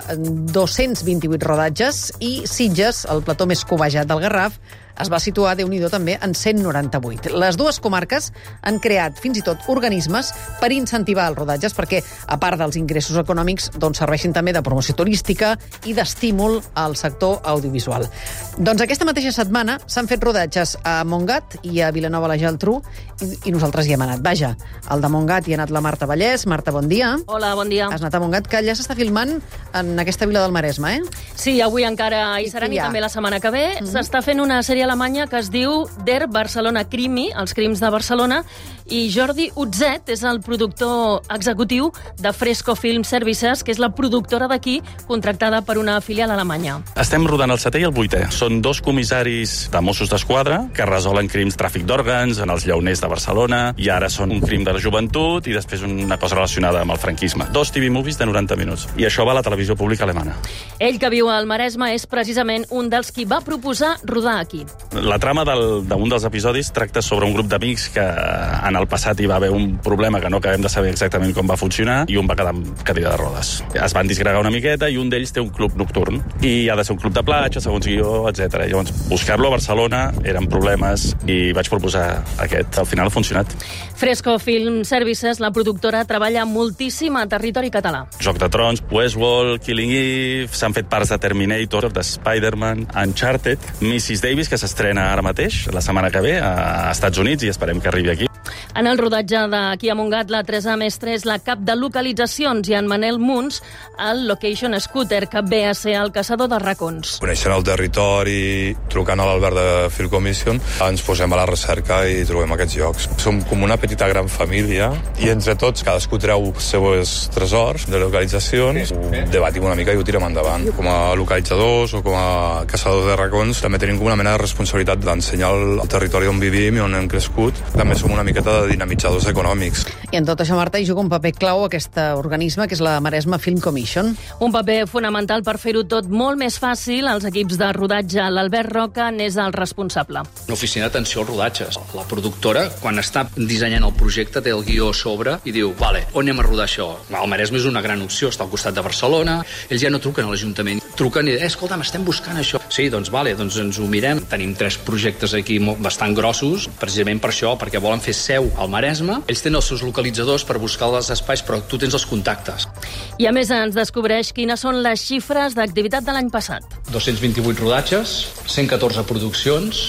228 rodatges i Sitges, el plató més cobejat del Garraf, es va situar, Déu-n'hi-do, també en 198. Les dues comarques han creat fins i tot organismes per incentivar els rodatges perquè, a part dels ingressos econòmics, serveixin també de promoció turística i d'estímul al sector audiovisual. Aquesta mateixa setmana s'han fet rodatges a Montgat i a Vilanova i la Geltrú i nosaltres hi hem anat. Vaja, al de Montgat hi ha anat la Marta Vallès. Marta, bon dia. Hola, bon dia. Has anat a Montgat, que ja s'està filmant en aquesta vila del Maresme, eh? Sí, avui encara hi seran i també la setmana que ve. S'està fent una sèrie alemanya que es diu Der Barcelona Krimi, els crims de Barcelona, i Jordi Utzet és el productor executiu de Fresco Film Services, que és la productora d'aquí, contractada per una filial alemanya. Estem rodant el 7è i el 8è. Són 2 comissaris de Mossos d'Esquadra que resolen crims tràfic d'òrgans en els llauners de Barcelona, i ara són un crim de la joventut i després una cosa relacionada amb el franquisme. 2 TV movies de 90 minuts. I això va a la televisió pública alemana. Ell, que viu al Maresme, és precisament un dels qui va proposar rodar aquí. La trama d'un dels episodis tracta sobre un grup d'amics que en el passat hi va haver un problema que no acabem de saber exactament com va funcionar i un va quedar amb cadira de rodes. Es van disgregar una miqueta i un d'ells té un club nocturn i ha de ser un club de platja, segons guió, etc. Llavors, buscar-lo a Barcelona eren problemes i vaig proposar aquest. Al final ha funcionat. Fresco Film Services, la productora, treballa moltíssim a territori català. Joc de Trons, Westworld, Killing Eve, s'han fet parts de Terminator, de Spider-Man, Uncharted, Mrs. Davis, que s'estrena ara mateix, la setmana que ve, a Estats Units, i esperem que arribi aquí. En el rodatge d'aquí a Montgat, la Teresa Mestre és la cap de localitzacions i en Manel Munz, el Location Scooter, que ve a ser el caçador de racons. Coneixent el territori, trucant a l'Albert de Film Commission, ens posem a la recerca i trobem aquests llocs. Som com una petita gran família i entre tots cadascú treu els seus tresors de localitzacions, ho debatim una mica i ho tirem endavant. Com a localitzadors o com a caçadors de racons també tenim com una mena de responsabilitat d'ensenyar el territori on vivim i on hem crescut. També som una miqueta de dinamitzadors econòmics. I en tot això, Marta, hi juga un paper clau aquest organisme, que és la Maresme Film Commission. Un paper fonamental per fer-ho tot molt més fàcil. Els equips de rodatge, l'Albert Roca n'és el responsable. Una oficina d'atenció als rodatges. La productora, quan està dissenyant el projecte, té el guió a sobre i diu, vale, on anem a rodar això? El Maresme és una gran opció, està al costat de Barcelona. Ells ja no truquen a l'Ajuntament, truquen i escolta'm, estem buscant això. Sí, doncs vale, doncs ens ho mirem. Tenim 3 projectes aquí bastant grossos, precisament per això, perquè volen fer seu al Maresme. Ells tenen els seus localitzadors per buscar els espais, però tu tens els contactes. I a més ens descobreix quines són les xifres d'activitat de l'any passat. 228 rodatges, 114 produccions,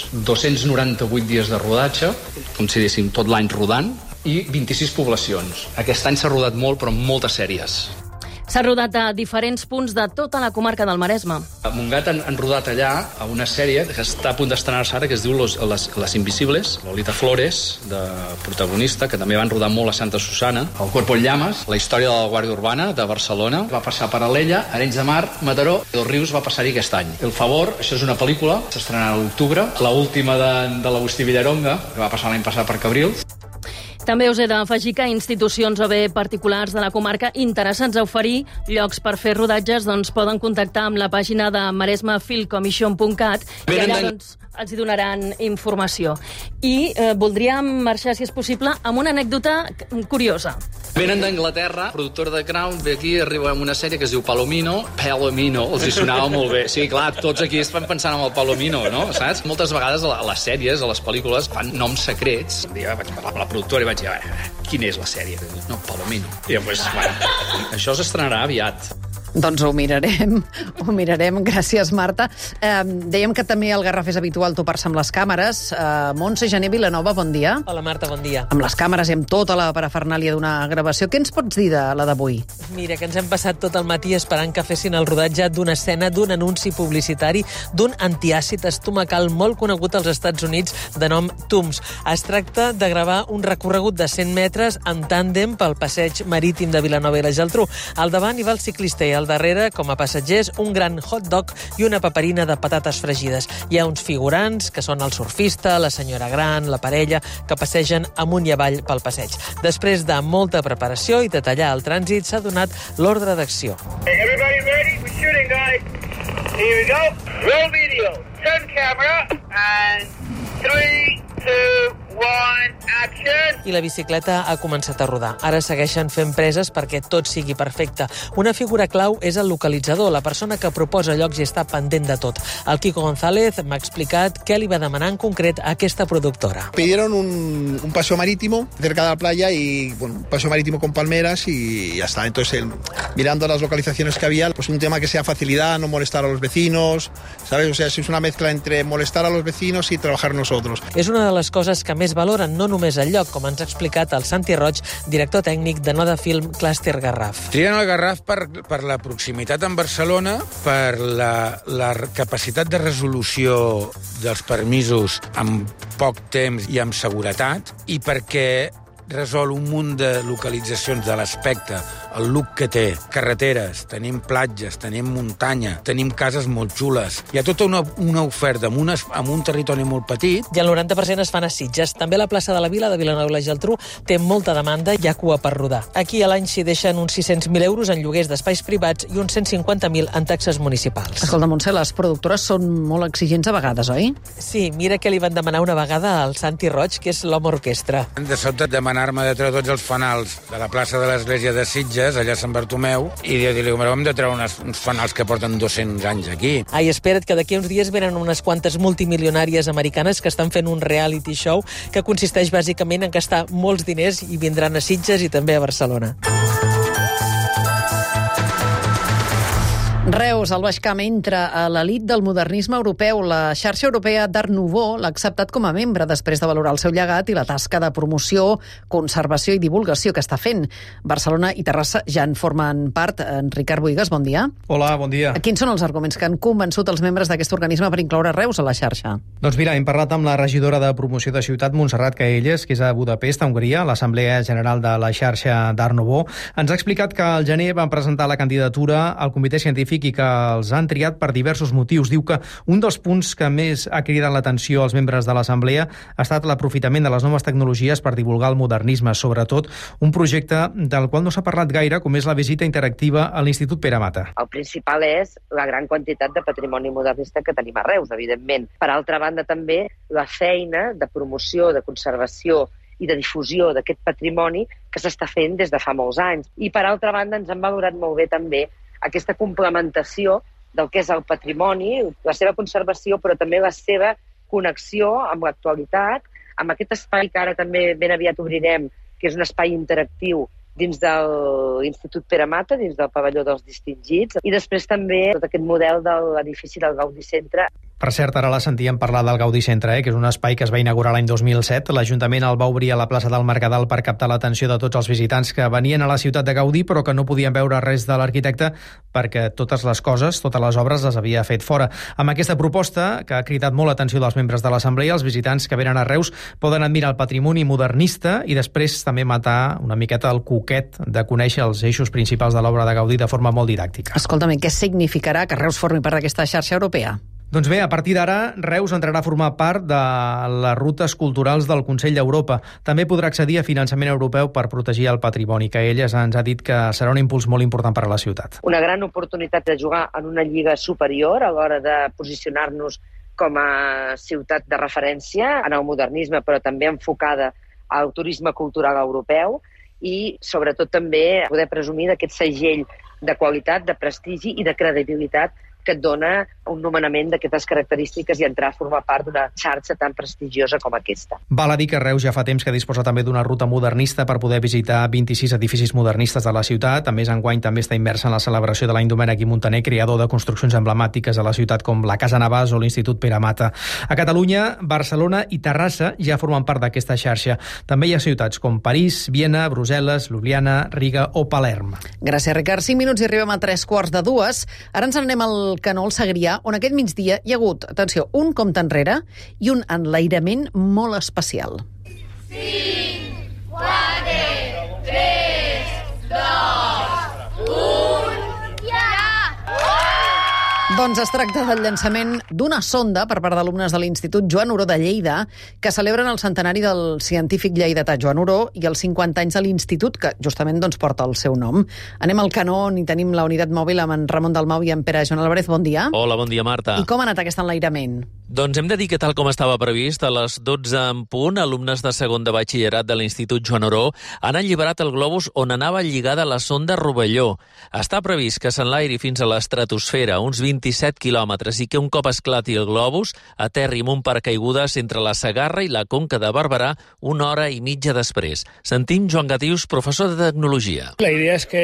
298 dies de rodatge, com si diguéssim tot l'any rodant, i 26 poblacions. Aquest any s'ha rodat molt, però moltes sèries. S'ha rodat a diferents punts de tota la comarca del Maresme. A Montgat han rodat allà a una sèrie que està a punt d'estrenar-se ara, que es diu Les Invisibles, Lolita Flores, de protagonista, que també van rodar molt a Santa Susana. El Cuerpo en Llamas, la història de la Guàrdia Urbana de Barcelona, va passar per Alella, Arenys de Mar, Mataró, i els Rius va passar-hi aquest any. El Favor, això és una pel·lícula, s'estrenarà a l'octubre, l'última de l'Agustí Villaronga, que va passar l'any passat per Cabrils. També us he d'afegir que institucions o bé particulars de la comarca interessats a oferir llocs per fer rodatges doncs poden contactar amb la pàgina de maresmafilmcommission.cat i allà doncs els hi donaran informació. I voldríem marxar, si és possible, amb una anècdota curiosa. Venen d'Anglaterra, productor de Crown, ve aquí, arriba amb una sèrie que es diu Palomino, els hi sonava molt bé. Sí, clar, tots aquí estan pensant en el Palomino, no? Saps? Moltes vegades a les sèries, a les pel·lícules, fan noms secrets. Un dia vaig parlar amb la productora i vaig dir, a veure, quina és la sèrie? No, Palomino. I doncs, bueno, això s'estrenarà aviat. Doncs ho mirarem. Gràcies, Marta. Dèiem que també al Garraf és habitual topar-se amb les càmeres. Montse Gené Vilanova, bon dia. Hola, Marta, bon dia. Amb les càmeres i amb tota la parafernàlia d'una gravació. Què ens pots dir de la d'avui? Mira, que ens hem passat tot el matí esperant que fessin el rodatge d'una escena d'un anunci publicitari d'un antiàcid estomacal molt conegut als Estats Units de nom Tums. Es tracta de gravar un recorregut de 100 metres en tàndem pel passeig marítim de Vilanova i la Geltrú. Al davant hi va el ciclista i al darrere, com a passatgers, un gran hot dog i una paperina de patates fregides. Hi ha uns figurants, que són el surfista, la senyora gran, la parella, que passegen amunt i avall pel passeig. Després de molta preparació i de tallar el trànsit, s'ha donat l'ordre d'acció. Everybody ready? We're shooting, guys. Here we go. Roll video. Turn camera. And 3, 2, 1, action! I la bicicleta ha començat a rodar. Ara segueixen fent preses perquè tot sigui perfecte. Una figura clau és el localitzador, la persona que proposa llocs i està pendent de tot. El Quico González m'ha explicat què li va demanar en concret a aquesta productora. Pidieron un paseo marítimo cerca de la playa y, bueno, un paseo marítimo con palmeras y ya está. Entonces, mirando las localizaciones que había, pues un tema que sea facilidad, no molestar a los vecinos, ¿sabes? O sea, es una mezcla entre molestar a los vecinos y trabajar nosotros. És una de les coses que més valoren, no només el lloc, com ens ha explicat el Santi Roig, director tècnic de Noda Film Clúster Garraf. Trien el Garraf per la proximitat amb Barcelona, per la capacitat de resolució dels permisos amb poc temps i amb seguretat, i perquè resol un munt de localitzacions de l'aspecte, el look que té, carreteres, tenim platges, tenim muntanya, tenim cases molt xules. Hi ha tota una oferta amb un territori molt petit. I el 90% es fan a Sitges. També la plaça de la Vila de Vilanova i la Geltrú té molta demanda, hi ha cua per rodar. Aquí a l'any s'hi deixen uns 600.000 euros en lloguers d'espais privats i uns 150.000 en taxes municipals. Escolta, Montse, les productores són molt exigents a vegades, oi? Sí, mira que li van demanar una vegada al Santi Roig, que és l'home orquestra. De sobte demanar-me de treure tots els fanals de la plaça de l'Església de Sitges, allà a Sant Bartomeu, i dir-li, hem de treure uns fanals que porten 200 anys aquí. Ai, espera't, que d'aquí uns dies venen unes quantes multimilionàries americanes que estan fent un reality show que consisteix bàsicament en gastar molts diners i vindran a Sitges i també a Barcelona. Reus, el Baix Camp, entra a l'elit del modernisme europeu. La xarxa europea d'Art Nouveau l'ha acceptat com a membre després de valorar el seu llegat i la tasca de promoció, conservació i divulgació que està fent. Barcelona i Terrassa ja en formen part. En Ricard Boigas, bon dia. Hola, bon dia. Quins són els arguments que han convençut els membres d'aquest organisme per incloure Reus a la xarxa? Doncs mira, hem parlat amb la regidora de promoció de ciutat, Montserrat Caelles, que és a Budapest, a Hongria, a l'Assemblea General de la xarxa d'Art Nouveau. Ens ha explicat que al gener van presentar la candidatura al comitè científic i que els han triat per diversos motius. Diu que un dels punts que més ha cridat l'atenció als membres de l'Assemblea ha estat l'aprofitament de les noves tecnologies per divulgar el modernisme, sobretot un projecte del qual no s'ha parlat gaire, com és la visita interactiva a l'Institut Pere Mata. El principal és la gran quantitat de patrimoni modernista que tenim a Reus, evidentment. Per altra banda, també la feina de promoció, de conservació i de difusió d'aquest patrimoni que s'està fent des de fa molts anys. I per altra banda, ens han valorat molt bé també aquesta complementació del que és el patrimoni, la seva conservació, però també la seva connexió amb l'actualitat, amb aquest espai que ara també ben aviat obrirem, que és un espai interactiu dins de l'Institut Pere Mata, dins del pavelló dels distingits, i després també tot aquest model de l'edifici del Gaudí Centre. Per cert, ara la sentíem parlar del Gaudí Centre, que és un espai que es va inaugurar l'any 2007. L'Ajuntament el va obrir a la plaça del Mercadal per captar l'atenció de tots els visitants que venien a la ciutat de Gaudí, però que no podien veure res de l'arquitecte perquè totes les coses, totes les obres les havia fet fora. Amb aquesta proposta, que ha cridat molt l'atenció dels membres de l'Assemblea, els visitants que venen a Reus poden admirar el patrimoni modernista i després també matar una miqueta el coquet de conèixer els eixos principals de l'obra de Gaudí de forma molt didàctica. Escolta'm, què significarà que Reus formi part d'aquesta xarxa europea? Doncs bé, a partir d'ara, Reus entrarà a formar part de les rutes culturals del Consell d'Europa. També podrà accedir a finançament europeu per protegir el patrimoni, que ella ens ha dit que serà un impuls molt important per a la ciutat. Una gran oportunitat de jugar en una lliga superior a l'hora de posicionar-nos com a ciutat de referència en el modernisme, però també enfocada al turisme cultural europeu i, sobretot, també poder presumir d'aquest segell de qualitat, de prestigi i de credibilitat que et dona un nomenament d'aquestes característiques i entrar a formar part d'una xarxa tan prestigiosa com aquesta. Val a dir que Reus ja fa temps que disposa també d'una ruta modernista per poder visitar 26 edificis modernistes de la ciutat. A més, enguany també està immersa en la celebració de l'any Domènec i Muntaner, creador de construccions emblemàtiques a la ciutat com la Casa Navàs o l'Institut Pere Mata. A Catalunya, Barcelona i Terrassa ja formen part d'aquesta xarxa. També hi ha ciutats com París, Viena, Brussel·les, Ljubljana, Riga o Palerm. Gràcies, Ricard. 5 minuts i arribem a 3:45. Ara ens anem al Canó, al Segrià, on aquest migdia hi ha hagut, atenció, un compte enrere i un enlairament molt especial. 5, 4, 3, 2, 1, ja! Doncs es tracta del llançament d'una sonda per part d'alumnes de l'Institut Joan Oró de Lleida que celebren el centenari del científic lleidatà Joan Oró i els 50 anys de l'Institut, que justament porta el seu nom. Anem al Canó, on hi tenim la unitat mòbil amb en Ramon Dalmau i en Pere Joan Álvarez. Bon dia. Hola, bon dia, Marta. I com ha anat aquest enlairament? Doncs hem de dir que, tal com estava previst, a les 12 en punt, alumnes de segon de batxillerat de l'Institut Joan Oró han alliberat el globus on anava lligada la sonda Rovelló. Està previst que s'enlairi fins a l'estratosfera, uns 27 quilòmetres, i que un cop esclati el globus aterri amb un paracaigudes entre la Segarra i la Conca de Barberà 1 hora i mitja després. Sentim Joan Gatius, professor de Tecnologia. La idea és que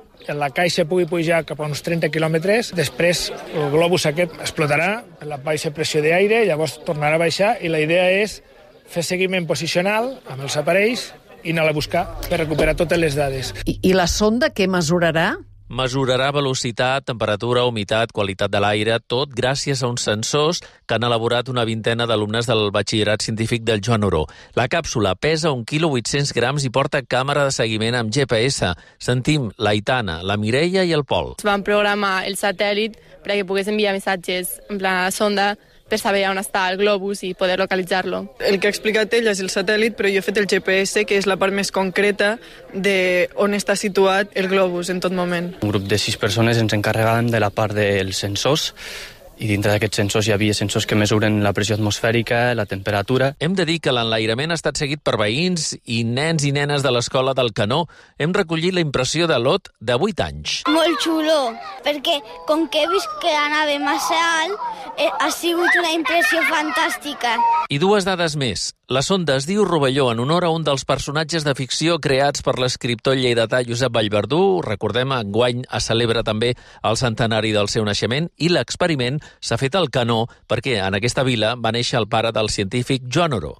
la caixa pugui pujar cap a uns 30 quilòmetres, després el globus aquest explotarà per la baixa pressió d'aire, llavors tornarà a baixar i la idea és fer seguiment posicional amb els aparells i anar a buscar per recuperar totes les dades. I la sonda què mesurarà? Mesurarà velocitat, temperatura, humitat, qualitat de l'aire, tot gràcies a uns sensors que han elaborat una vintena d'alumnes del batxillerat científic del Joan Oró. La càpsula pesa 1,8 kg i porta càmera de seguiment amb GPS. Sentim l'Aitana, la Mireia i el Pol. Vam programar el satèl·lit perquè pogués enviar missatges en plan a la sonda per saber on està el globus i poder localitzar-lo. El que ha explicat ell és el satèl·lit, però jo he fet el GPS, que és la part més concreta de on està situat el globus en tot moment. Un grup de 6 persones ens encarregàvem de la part dels sensors, i dintre d'aquests sensors hi havia sensors que mesuren la pressió atmosfèrica, la temperatura. Hem de dir que l'enlairament ha estat seguit per veïns i nens i nenes de l'escola del Canó. Hem recollit la impressió de Lot, de 8 anys. Molt xulo, perquè com que he vist que anava massa alt, ha sigut una impressió fantàstica. I 2 dades més. La sonda es diu Rovelló en honor a un dels personatges de ficció creats per l'escriptor lleidatà Josep Vallverdú. Recordem, enguany es celebra també el centenari del seu naixement i l'experiment s'ha fet al Canó perquè en aquesta vila va néixer el pare del científic Joan Oró.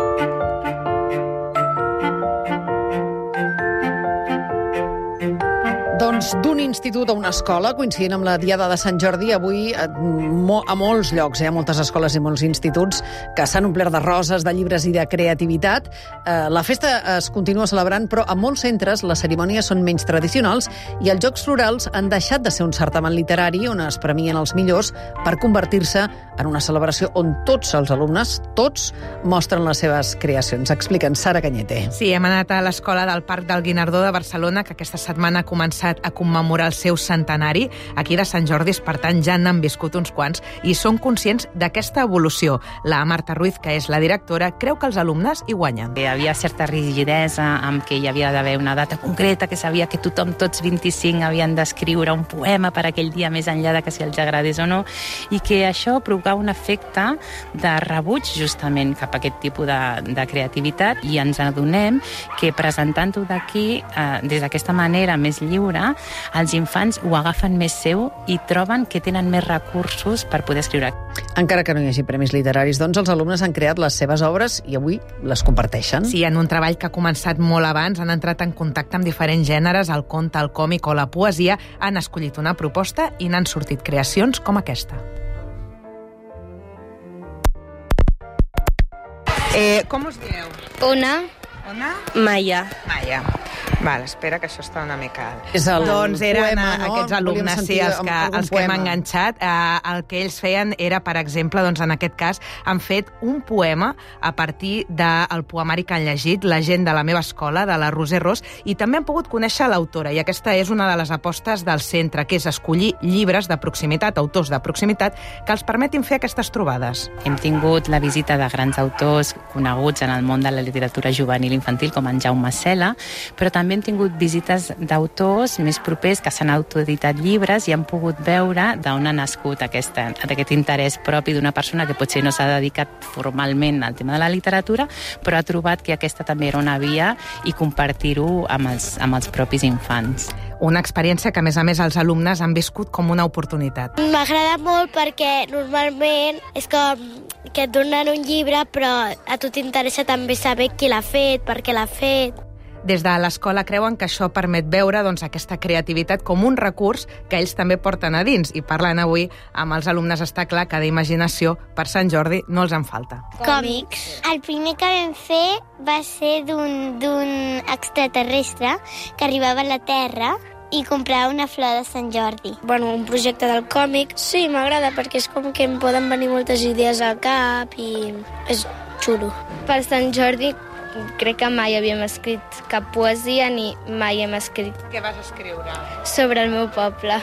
Doncs d'un institut a una escola, coincidint amb la Diada de Sant Jordi, avui a molts llocs, a moltes escoles i molts instituts que s'han omplert de roses, de llibres i de creativitat. La festa es continua celebrant, però a molts centres les cerimònies són menys tradicionals i els Jocs Florals han deixat de ser un certamen literari on es premien els millors per convertir-se en una celebració on tots els alumnes, tots, mostren les seves creacions. Expliquen Sara Cañete. Sí, hem anat a l'escola del Parc del Guinardó de Barcelona, que aquesta setmana ha començat a commemorar el seu centenari. Aquí de Sant Jordi, per tant, ja n'han viscut uns quants i són conscients d'aquesta evolució. La Marta Ruiz, que és la directora, creu que els alumnes hi guanyen. Hi havia certa rigidesa amb que hi havia d'haver una data concreta, que sabia que tothom, tots 25, havien d'escriure un poema per aquell dia, més enllà de que si els agradés o no, i que això provocava un efecte de rebuig justament cap a aquest tipus de creativitat, i ens adonem que presentant-ho d'aquí, des d'aquesta manera més lliure, els infants ho agafen més seu i troben que tenen més recursos per poder escriure. Encara que no hi hagi premis literaris, doncs els alumnes han creat les seves obres i avui les comparteixen. Sí, en un treball que ha començat molt abans, han entrat en contacte amb diferents gèneres, el conte, el còmic o la poesia, han escollit una proposta i n'han sortit creacions com aquesta. Com us dieu? Ona. Ona? Maia. Maia. Val, espera, que això està una mica alt. És el doncs eren poema, no? aquests alumnes, sí, els que hem enganxat. El que ells feien era, per exemple, doncs en aquest cas, han fet un poema a partir del poemari que han llegit, La gent de la meva escola, de la Roser Ros, i també han pogut conèixer l'autora, i aquesta és una de les apostes del centre, que és escollir llibres de proximitat, autors de proximitat, que els permetin fer aquestes trobades. Hem tingut la visita de grans autors coneguts en el món de la literatura juvenil i infantil, com en Jaume Sela, però també hem tingut visites d'autors més propers que s'han autoeditat llibres i han pogut veure d'on ha nascut aquest interès propi d'una persona que potser no s'ha dedicat formalment al tema de la literatura, però ha trobat que aquesta també era una via i compartir-ho amb els propis infants. Una experiència que, a més, els alumnes han viscut com una oportunitat. M'agrada molt perquè normalment és com que et donen un llibre, però a tu t'interessa també saber qui l'ha fet, per què l'ha fet. Des de l'escola creuen que això permet veure aquesta creativitat com un recurs que ells també porten a dins. I parlant avui amb els alumnes està clar que d'imaginació per Sant Jordi no els en falta. Còmics. El primer que vam fer va ser d'un extraterrestre que arribava a la Terra i comprava una flor de Sant Jordi. Bueno, un projecte del còmic, sí, m'agrada perquè és com que em poden venir moltes idees al cap i és xulo. Per Sant Jordi crec que mai havíem escrit cap poesia ni mai hem escrit. Què vas escriure? Sobre el meu poble.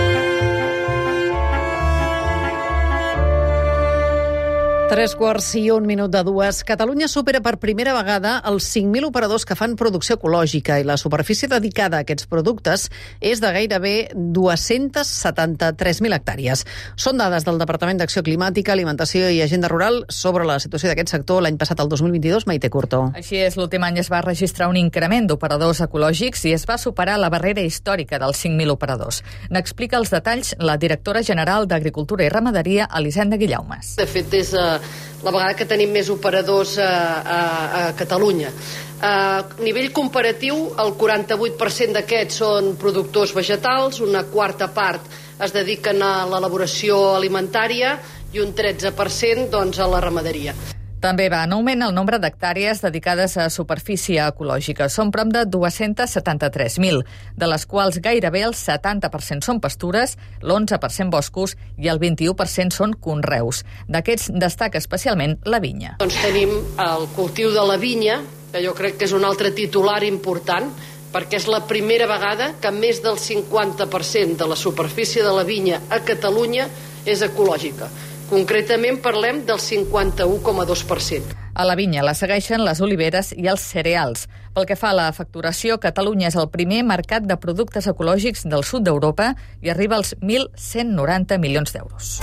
3:01. Catalunya supera per primera vegada els 5.000 operadors que fan producció ecològica i la superfície dedicada a aquests productes és de gairebé 273.000 hectàrees. Són dades del Departament d'Acció Climàtica, Alimentació i Agenda Rural sobre la situació d'aquest sector l'any passat, el 2022. Maite Curto. Així és, l'últim any es va registrar un increment d'operadors ecològics i es va superar la barrera històrica dels 5.000 operadors. N'explica els detalls la directora general d'Agricultura i Ramaderia, Elisenda Guillaumes. De fet, és la vegada que tenim més operadors a Catalunya. A nivell comparatiu, el 48% d'aquests són productors vegetals, una quarta part es dediquen a l'elaboració alimentària i un 13% doncs, a la ramaderia. També va en augment el nombre d'hectàrees dedicades a superfície ecològica. Són prop de 273.000, de les quals gairebé el 70% són pastures, l'11% boscos i el 21% són conreus. D'aquests destaca especialment la vinya. Doncs tenim el cultiu de la vinya, que jo crec que és un altre titular important, perquè és la primera vegada que més del 50% de la superfície de la vinya a Catalunya és ecològica. Concretament parlem del 51,2%. A la vinya la segueixen les oliveres i els cereals. Pel que fa a la facturació, Catalunya és el primer mercat de productes ecològics del sud d'Europa i arriba als 1.190 milions d'euros.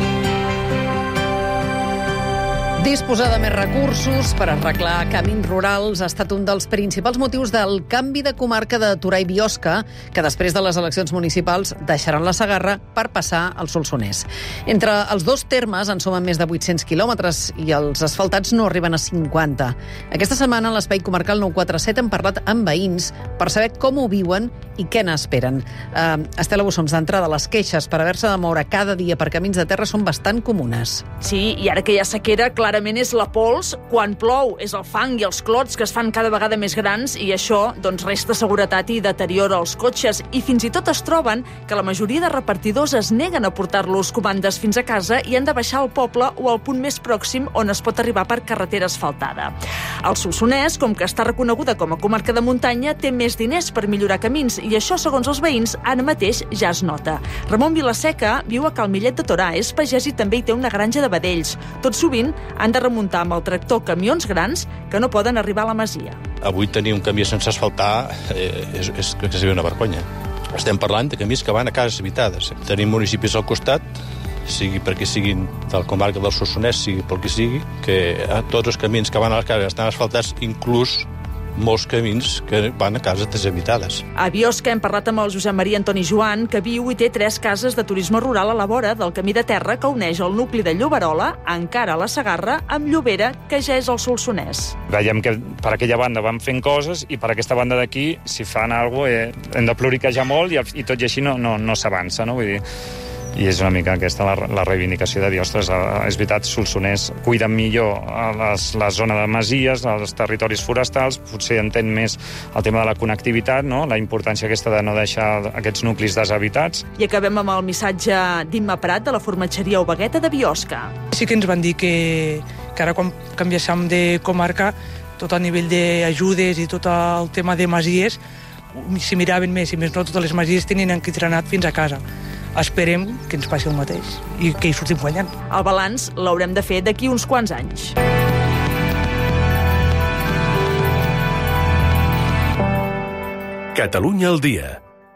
Disposar de més recursos per arreglar camins rurals ha estat un dels principals motius del canvi de comarca de Torà i Biosca, que després de les eleccions municipals deixaran la Segarra per passar al Solsonès. Entre els dos termes en sumen més de 800 quilòmetres i els asfaltats no arriben a 50. Aquesta setmana a l'Espai Comarcal 947 hem parlat amb veïns per saber com ho viuen i què n'esperen. Estela Bussoms, d'entrada, les queixes per haver-se de moure cada dia per camins de terra són bastant comunes. Sí, i ara que hi ha sequera, clarament és la pols. Quan plou és el fang i els clots que es fan cada vegada més grans i això doncs, resta seguretat i deteriora els cotxes. I fins i tot es troben que la majoria de repartidors es neguen a portar-los comandes fins a casa i han de baixar al poble o al punt més pròxim on es pot arribar per carretera asfaltada. El Solsonès, com que està reconeguda com a comarca de muntanya, té més diners per millorar camins i això, segons els veïns, ara mateix ja es nota. Ramon Vilaseca viu a Cal Millet de Torà, és pagès i també hi té una granja de vedells. Tot sovint han de remuntar amb el tractor camions grans que no poden arribar a la masia. Avui tenir un camí sense asfaltar és quasi una vergonya. Estem parlant de camins que van a cases habitades. Tenim municipis al costat, sigui perquè siguin del comarca del Solsonès, sigui pel que sigui, que tots els camins que van a les cases estan asfaltats, inclús molts camins que van a cases deshabitades. A Biosca hem parlat amb el Josep Maria Antoni Joan, que viu i té 3 cases de turisme rural a la vora del camí de terra que uneix el nucli de Lloberola, encara a la Segarra, amb Llobera, que ja és el Solsonès. Veiem que per aquella banda van fent coses i per aquesta banda d'aquí, si fan alguna cosa, hem de ploriquejar molt i tot i així no s'avança, no? Vull dir, I és una mica aquesta la reivindicació de dir, ostres, és veritat, Solsonès cuida millor la zona de masies, els territoris forestals, potser entén més el tema de la connectivitat, no? La importància aquesta de no deixar aquests nuclis deshabitats. I acabem amb el missatge d'Imma Prat de la formatgeria Obagueta de Biosca. Sí que ens van dir que ara quan canviéssim de comarca, tot a nivell d'ajudes i tot el tema de masies, si miraven més i més no, totes les masies tenien enquitranat fins a casa. Esperem que ens passi el mateix i que hi sortim guanyant. El balanç l'haurem de fer d'aquí uns quants anys. Catalunya al dia.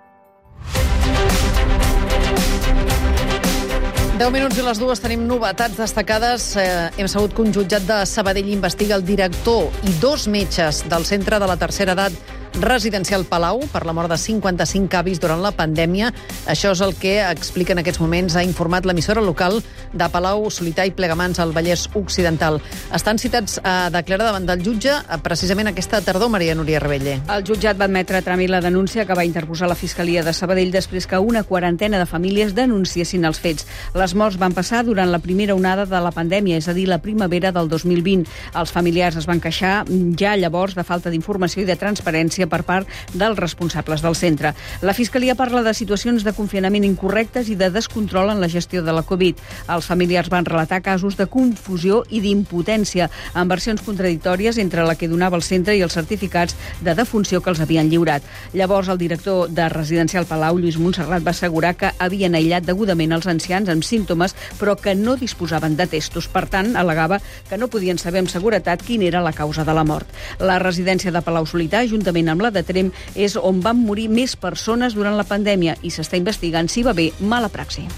10 minuts i les dues tenim novetats destacades. Hem sabut que un jutjat de Sabadell investiga el director i 2 metges del centre de la tercera edat residencial Palau per la mort de 55 avis durant la pandèmia. Això és el que explica en aquests moments, ha informat l'emissora local de Palau, Solità i Plegamans al Vallès Occidental. Estan citats a declarar davant del jutge precisament aquesta tardor, Maria Núria Rebelle. El jutjat va admetre a tràmit la denúncia que va interposar la Fiscalia de Sabadell després que una quarantena de famílies denunciessin els fets. Les morts van passar durant la primera onada de la pandèmia, és a dir, la primavera del 2020. Els familiars es van queixar ja llavors de falta d'informació i de transparència per part dels responsables del centre. La Fiscalia parla de situacions de confinament incorrectes i de descontrol en la gestió de la Covid. Els familiars van relatar casos de confusió i d'impotència, amb versions contradictòries entre la que donava el centre i els certificats de defunció que els havien lliurat. Llavors, el director de Residencial Palau, Lluís Montserrat, va assegurar que havien aïllat degudament els ancians amb símptomes, però que no disposaven de testos. Per tant, al·legava que no podien saber amb seguretat quina era la causa de la mort. La residència de Palau Solità, juntament amb la de Tremp, és on van morir més persones durant la pandèmia i s'està investigant si va haver mala praxi.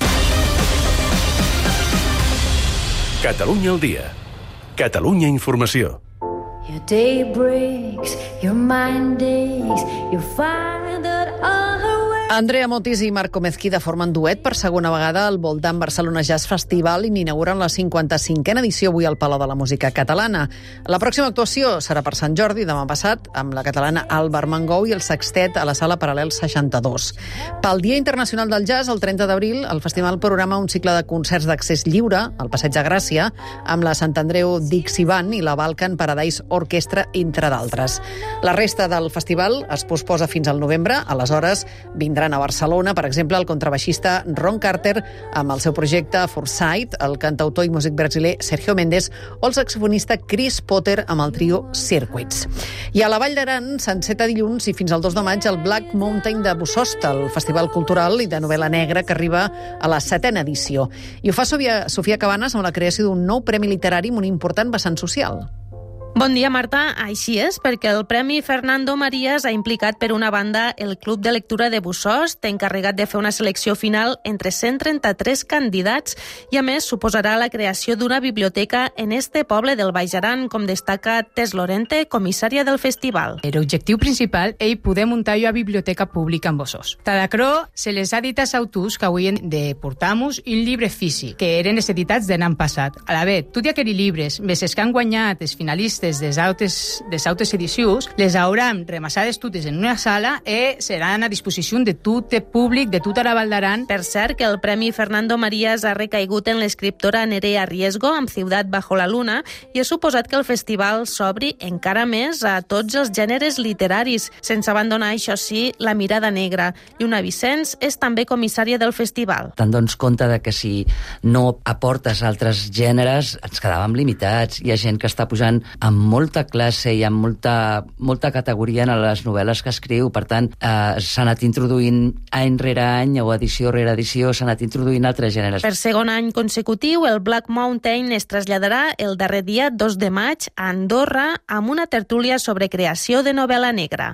Catalunya al dia. Catalunya Informació. Your day breaks, your mind aches, you find that all her Andrea Motis i Marco Mezquida formen duet per segona vegada al Voltant Barcelona Jazz Festival i n'inauguren la 55a edició avui al Palau de la Música Catalana. La pròxima actuació serà per Sant Jordi, demà passat, amb la catalana Alba Armengou i el sextet a la Sala Paral·lel 62. Pel Dia Internacional del Jazz, el 30 d'abril, el festival programa un cicle de concerts d'accés lliure al Passeig de Gràcia amb la Sant Andreu Dixie Band i la Balkan Paradise Orquestra, entre d'altres. La resta del festival es posposa fins al novembre. Aleshores, vindran a Barcelona, per exemple, el contrabaixista Ron Carter amb el seu projecte Foresight, el cantautor i músic brasiler Sergio Méndez o el saxofonista Chris Potter amb el trio Circuits. I a la Vall d'Aran s'enceta dilluns i fins al 2 de maig el Black Mountain de Bossòst, el festival cultural i de novel·la negra que arriba a la 7a edició. I ho fa Sofia Cabanes amb la creació d'un nou premi literari amb un important vessant social. Bon dia, Marta. Així és, perquè el Premi Fernando Marías ha implicat per una banda el Club de Lectura de Bossòst, encarregat de fer una selecció final entre 133 candidats i, a més, suposarà la creació d'una biblioteca en este poble del Baix Aran, com destaca Tess Lorente, comissària del festival. L'objectiu principal és poder muntar una biblioteca pública en Bossòst. Tadacrò se les ha dit als autors que haurien de portar-nos un llibre físic, que eren els editats de l'any passat. A la vegada, tots aquells llibres, més els que han guanyat els finalistes des d'altres edicions, les hauran remassades totes en una sala i seran a disposició de tot el públic de tota la Val d'Aran. Per cert, que el Premi Fernando Marías ha recaigut en l'escriptora Nerea Riesgo amb Ciutat bajo la luna i ha suposat que el festival s'obri encara més a tots els gèneres literaris, sense abandonar, això sí, la mirada negra. I una Vicenç és també comissària del festival. Te'n dones compte de que si no aportes altres gèneres ens quedàvem limitats. Hi ha gent que està pujant amb molta classe i amb molta categoria en les novel·les que escriu. Per tant, s'ha anat introduint any rere any o edició rere edició, s'ha anat introduint altres gèneres. Per segon any consecutiu, el Black Mountain es traslladarà el darrer dia 2 de maig a Andorra amb una tertúlia sobre creació de novel·la negra.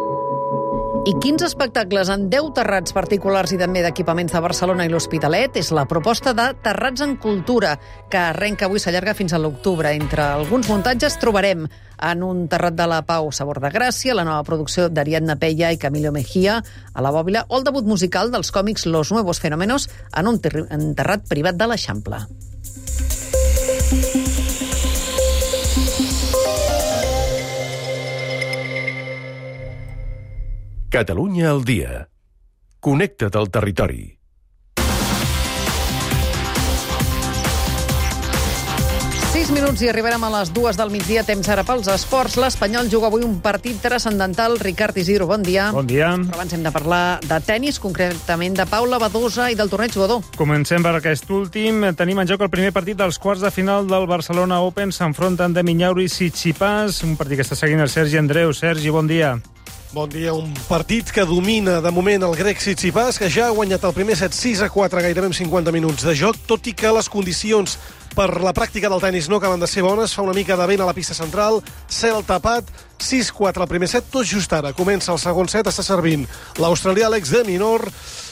I quins espectacles en 10 terrats particulars i també d'equipaments de Barcelona i l'Hospitalet és la proposta de Terrats en Cultura, que arrenca avui, s'allarga fins a l'octubre. Entre alguns muntatges trobarem en un terrat de la Pau Sabor de Gràcia, la nova producció d'Ariadna Peya i Camilo Mejía a la Bòbila, o el debut musical dels còmics Los Nuevos Fenómenos en un terrat privat de l'Eixample. Catalunya al dia. Connecta't al territori. 6 minuts i arribarem a les 2 del migdia, temps ara pels esports. L'Espanyol juga avui un partit transcendental. Ricard Isidro, bon dia. Bon dia. Però abans hem de parlar de tennis, concretament de Paula Badosa i del torneig Godó. Comencem per aquest últim. Tenim en joc el primer partit dels quarts de final del Barcelona Open. S'enfronten de Minaur i Tsitsipas, un partit que està seguint el Sergi Andreu. Sergi, bon dia. Bon dia, un partit que domina de moment el grec Tsitsipas, que ja ha guanyat el primer set 6-4, gairebé en 50 minuts de joc, tot i que les condicions per la pràctica del tenis no acaben de ser bones. Fa una mica de vent a la pista central, cel tapat, 6-4 el primer set, tot just ara. Comença el segon set, està servint l'australià Alex de Minaur.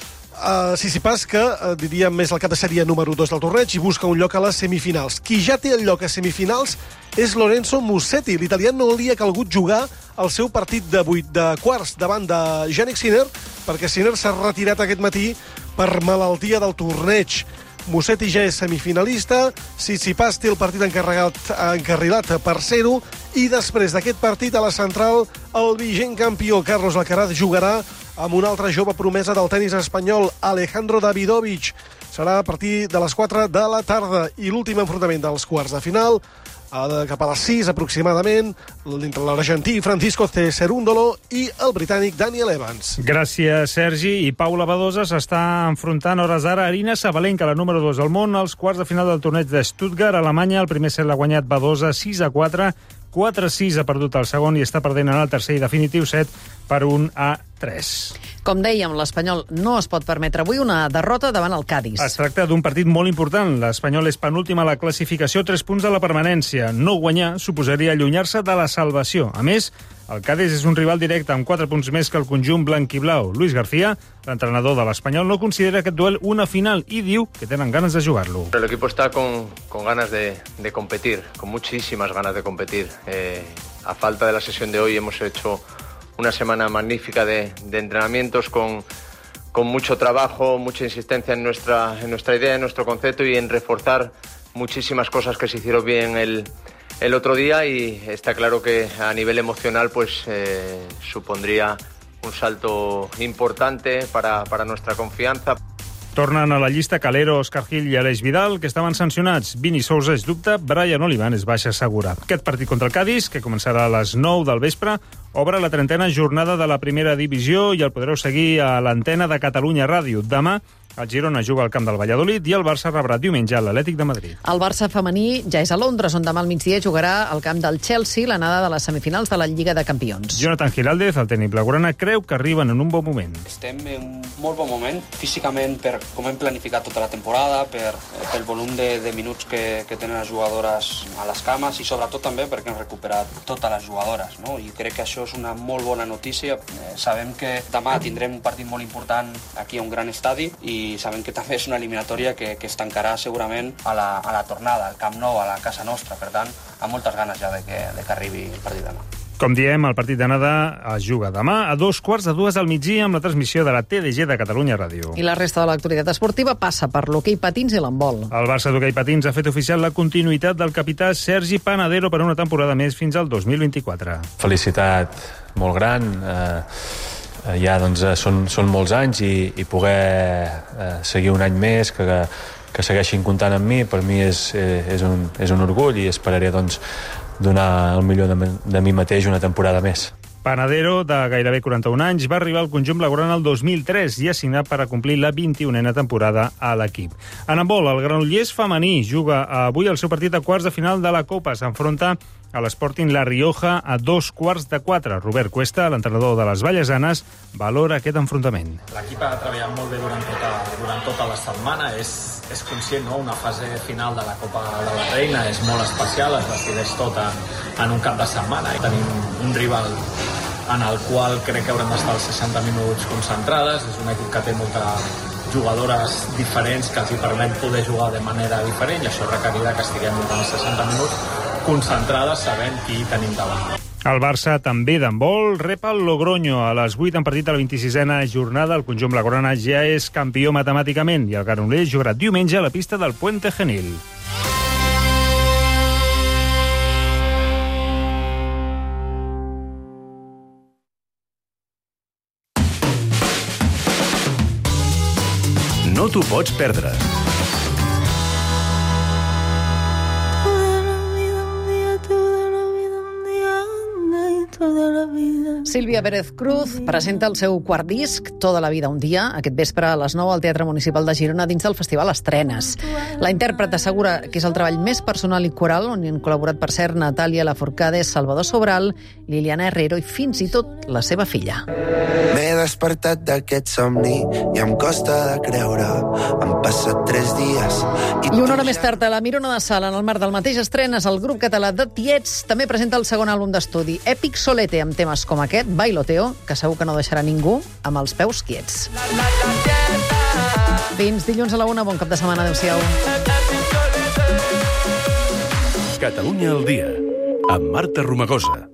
Tsitsipas, que diríem més el cap de sèrie número 2 del torneig, i busca un lloc a les semifinals. Qui ja té el lloc a semifinals és Lorenzo Musetti. L'italià no li ha calgut jugar el seu partit de quarts davant de Jannik Sinner, perquè Sinner s'ha retirat aquest matí per malaltia del torneig. Musetti ja és semifinalista, Tsitsipas té el partit encarrilat per 0, i després d'aquest partit a la central el vigent campió Carlos Alcaraz jugarà amb una altra jove promesa del tenis espanyol, Alejandro Davidovich. Serà a partir de les 4 de la tarda, i l'últim enfrontament dels quarts de final cap a les 6 aproximadament, entre l'argentí Francisco Cerúndolo i el britànic Daniel Evans. Gràcies, Sergi. I Paula Badosa s'està enfrontant hores d'ara a Arina Sabalenka, la número 2 del món, als quarts de final del torneig de Stuttgart, a Alemanya. El primer set l'ha guanyat Badosa 6-4, 4-6 ha perdut el segon i està perdent en el tercer i definitiu set per 1-3. Com dèiem, l'Espanyol no es pot permetre avui una derrota davant el Cádiz. Es tracta d'un partit molt important. L'Espanyol és penúltim a la classificació, 3 punts de la permanència. No guanyar suposaria allunyar-se de la salvació. A més, el Cádiz és un rival directe amb 4 punts més que el conjunt blanquiblau. Luis García, l'entrenador de l'Espanyol, no considera aquest duel una final i diu que tenen ganes de jugar-lo. El equipo está con ganas de competir, con muchísimas ganas de competir. A falta de la sesión de hoy hemos hecho una semana magnífica de entrenamientos con mucho trabajo, mucha insistencia en nuestra idea, en nuestro concepto y en reforzar muchísimas cosas que se hicieron bien el otro día, y está claro que a nivel emocional pues supondría un salto importante para nuestra confianza. Tornen a la llista Calero, Òscar Gil i Aleix Vidal, que estaven sancionats. Vini Sousa és dubte, Brian Olivan és baixa segura. Aquest partit contra el Cádiz, que començarà a les 9 del vespre, obre la 30ª jornada de la primera divisió i el podreu seguir a l'antena de Catalunya Ràdio. Demà el Girona juga al camp del Valladolid i el Barça rebrà diumenge a l'Atlètic de Madrid. El Barça femení ja és a Londres, on demà al migdia jugarà al camp del Chelsea l'anada de les semifinals de la Lliga de Campions. Jonathan Giraldez, el tècnic blaugrana, creu que arriben en un bon moment. Estem en un molt bon moment, físicament, per com hem planificat tota la temporada, pel volum de minuts que tenen les jugadores a les cames, i sobretot també perquè hem recuperat totes les jugadores, no? I crec que això és una molt bona notícia. Sabem que demà tindrem un partit molt important aquí a un gran estadi, i sabem que també és una eliminatòria que es tancarà segurament a la tornada, al Camp Nou, a la casa nostra. Per tant, amb moltes ganes ja de que arribi el partit demà. Com diem, el partit d'anada es juga demà a 2:45 del migdia amb la transmissió de la TDG de Catalunya Ràdio. I la resta de l'actualitat esportiva passa per l'hoquei patins i l'handbol. El Barça d'hoquei patins ha fet oficial la continuïtat del capità Sergi Panadero per una temporada més fins al 2024. Felicitat molt gran. Ja doncs, són molts anys, i poder seguir un any més, que segueixin comptant amb mi, per mi és un orgull, i esperaré doncs, donar el millor de mi mateix una temporada més. Panadero, de gairebé 41 anys, va arribar al conjunt blaugrana el 2003 i ha signat per a complir la 21a temporada a l'equip. En handbol, el Granollers femení juga avui el seu partit a quarts de final de la Copa. S'enfronta a l'Sporting La Rioja a 3:45. Robert Cuesta, l'entrenador de les vallesanes, valora aquest enfrontament. L'equip ha treballat molt bé durant tota la setmana. És conscient, no? Una fase final de la Copa de la Reina és molt especial, es decideix tot en un cap de setmana, i tenim un rival en el qual crec que haurem d'estar els 60 minuts concentrades. És un equip que té moltes jugadores diferents, que els hi permet poder jugar de manera diferent, i això requerirà que estiguem durant els 60 minuts concentrades, sabent qui tenim davant. El Barça, també d'handbol, rep el Logroño a les 8 en partit a la 26a jornada. El conjunt blaugrana ja és campió matemàticament, i el Granollers jugarà diumenge a la pista del Puente Genil. No t'ho pots perdre. Sílvia Pérez Cruz presenta el seu quart disc, Toda la vida un dia, aquest vespre a les 9 al Teatre Municipal de Girona dins del Festival Estrenes. La intèrpret assegura que és el treball més personal i coral, on hi han col·laborat, per cert, Natàlia Lafourcade, Salvador Sobral, Liliana Herrero i fins i tot la seva filla. M'he despertat d'aquest somni i em costa de creure. Han passat 3 dies... I una hora més tard, a la Mirona de Sala, en el marc del mateix Estrenes, el grup català de Tiets també presenta el segon àlbum d'estudi, Èpic Solete, amb temes com aquest, Bailoteo, que segur que no deixarà ningú amb els peus quiets. Fins dilluns a la 1, bon cap de setmana, adéu-siau. Catalunya al dia, amb Marta Romagosa.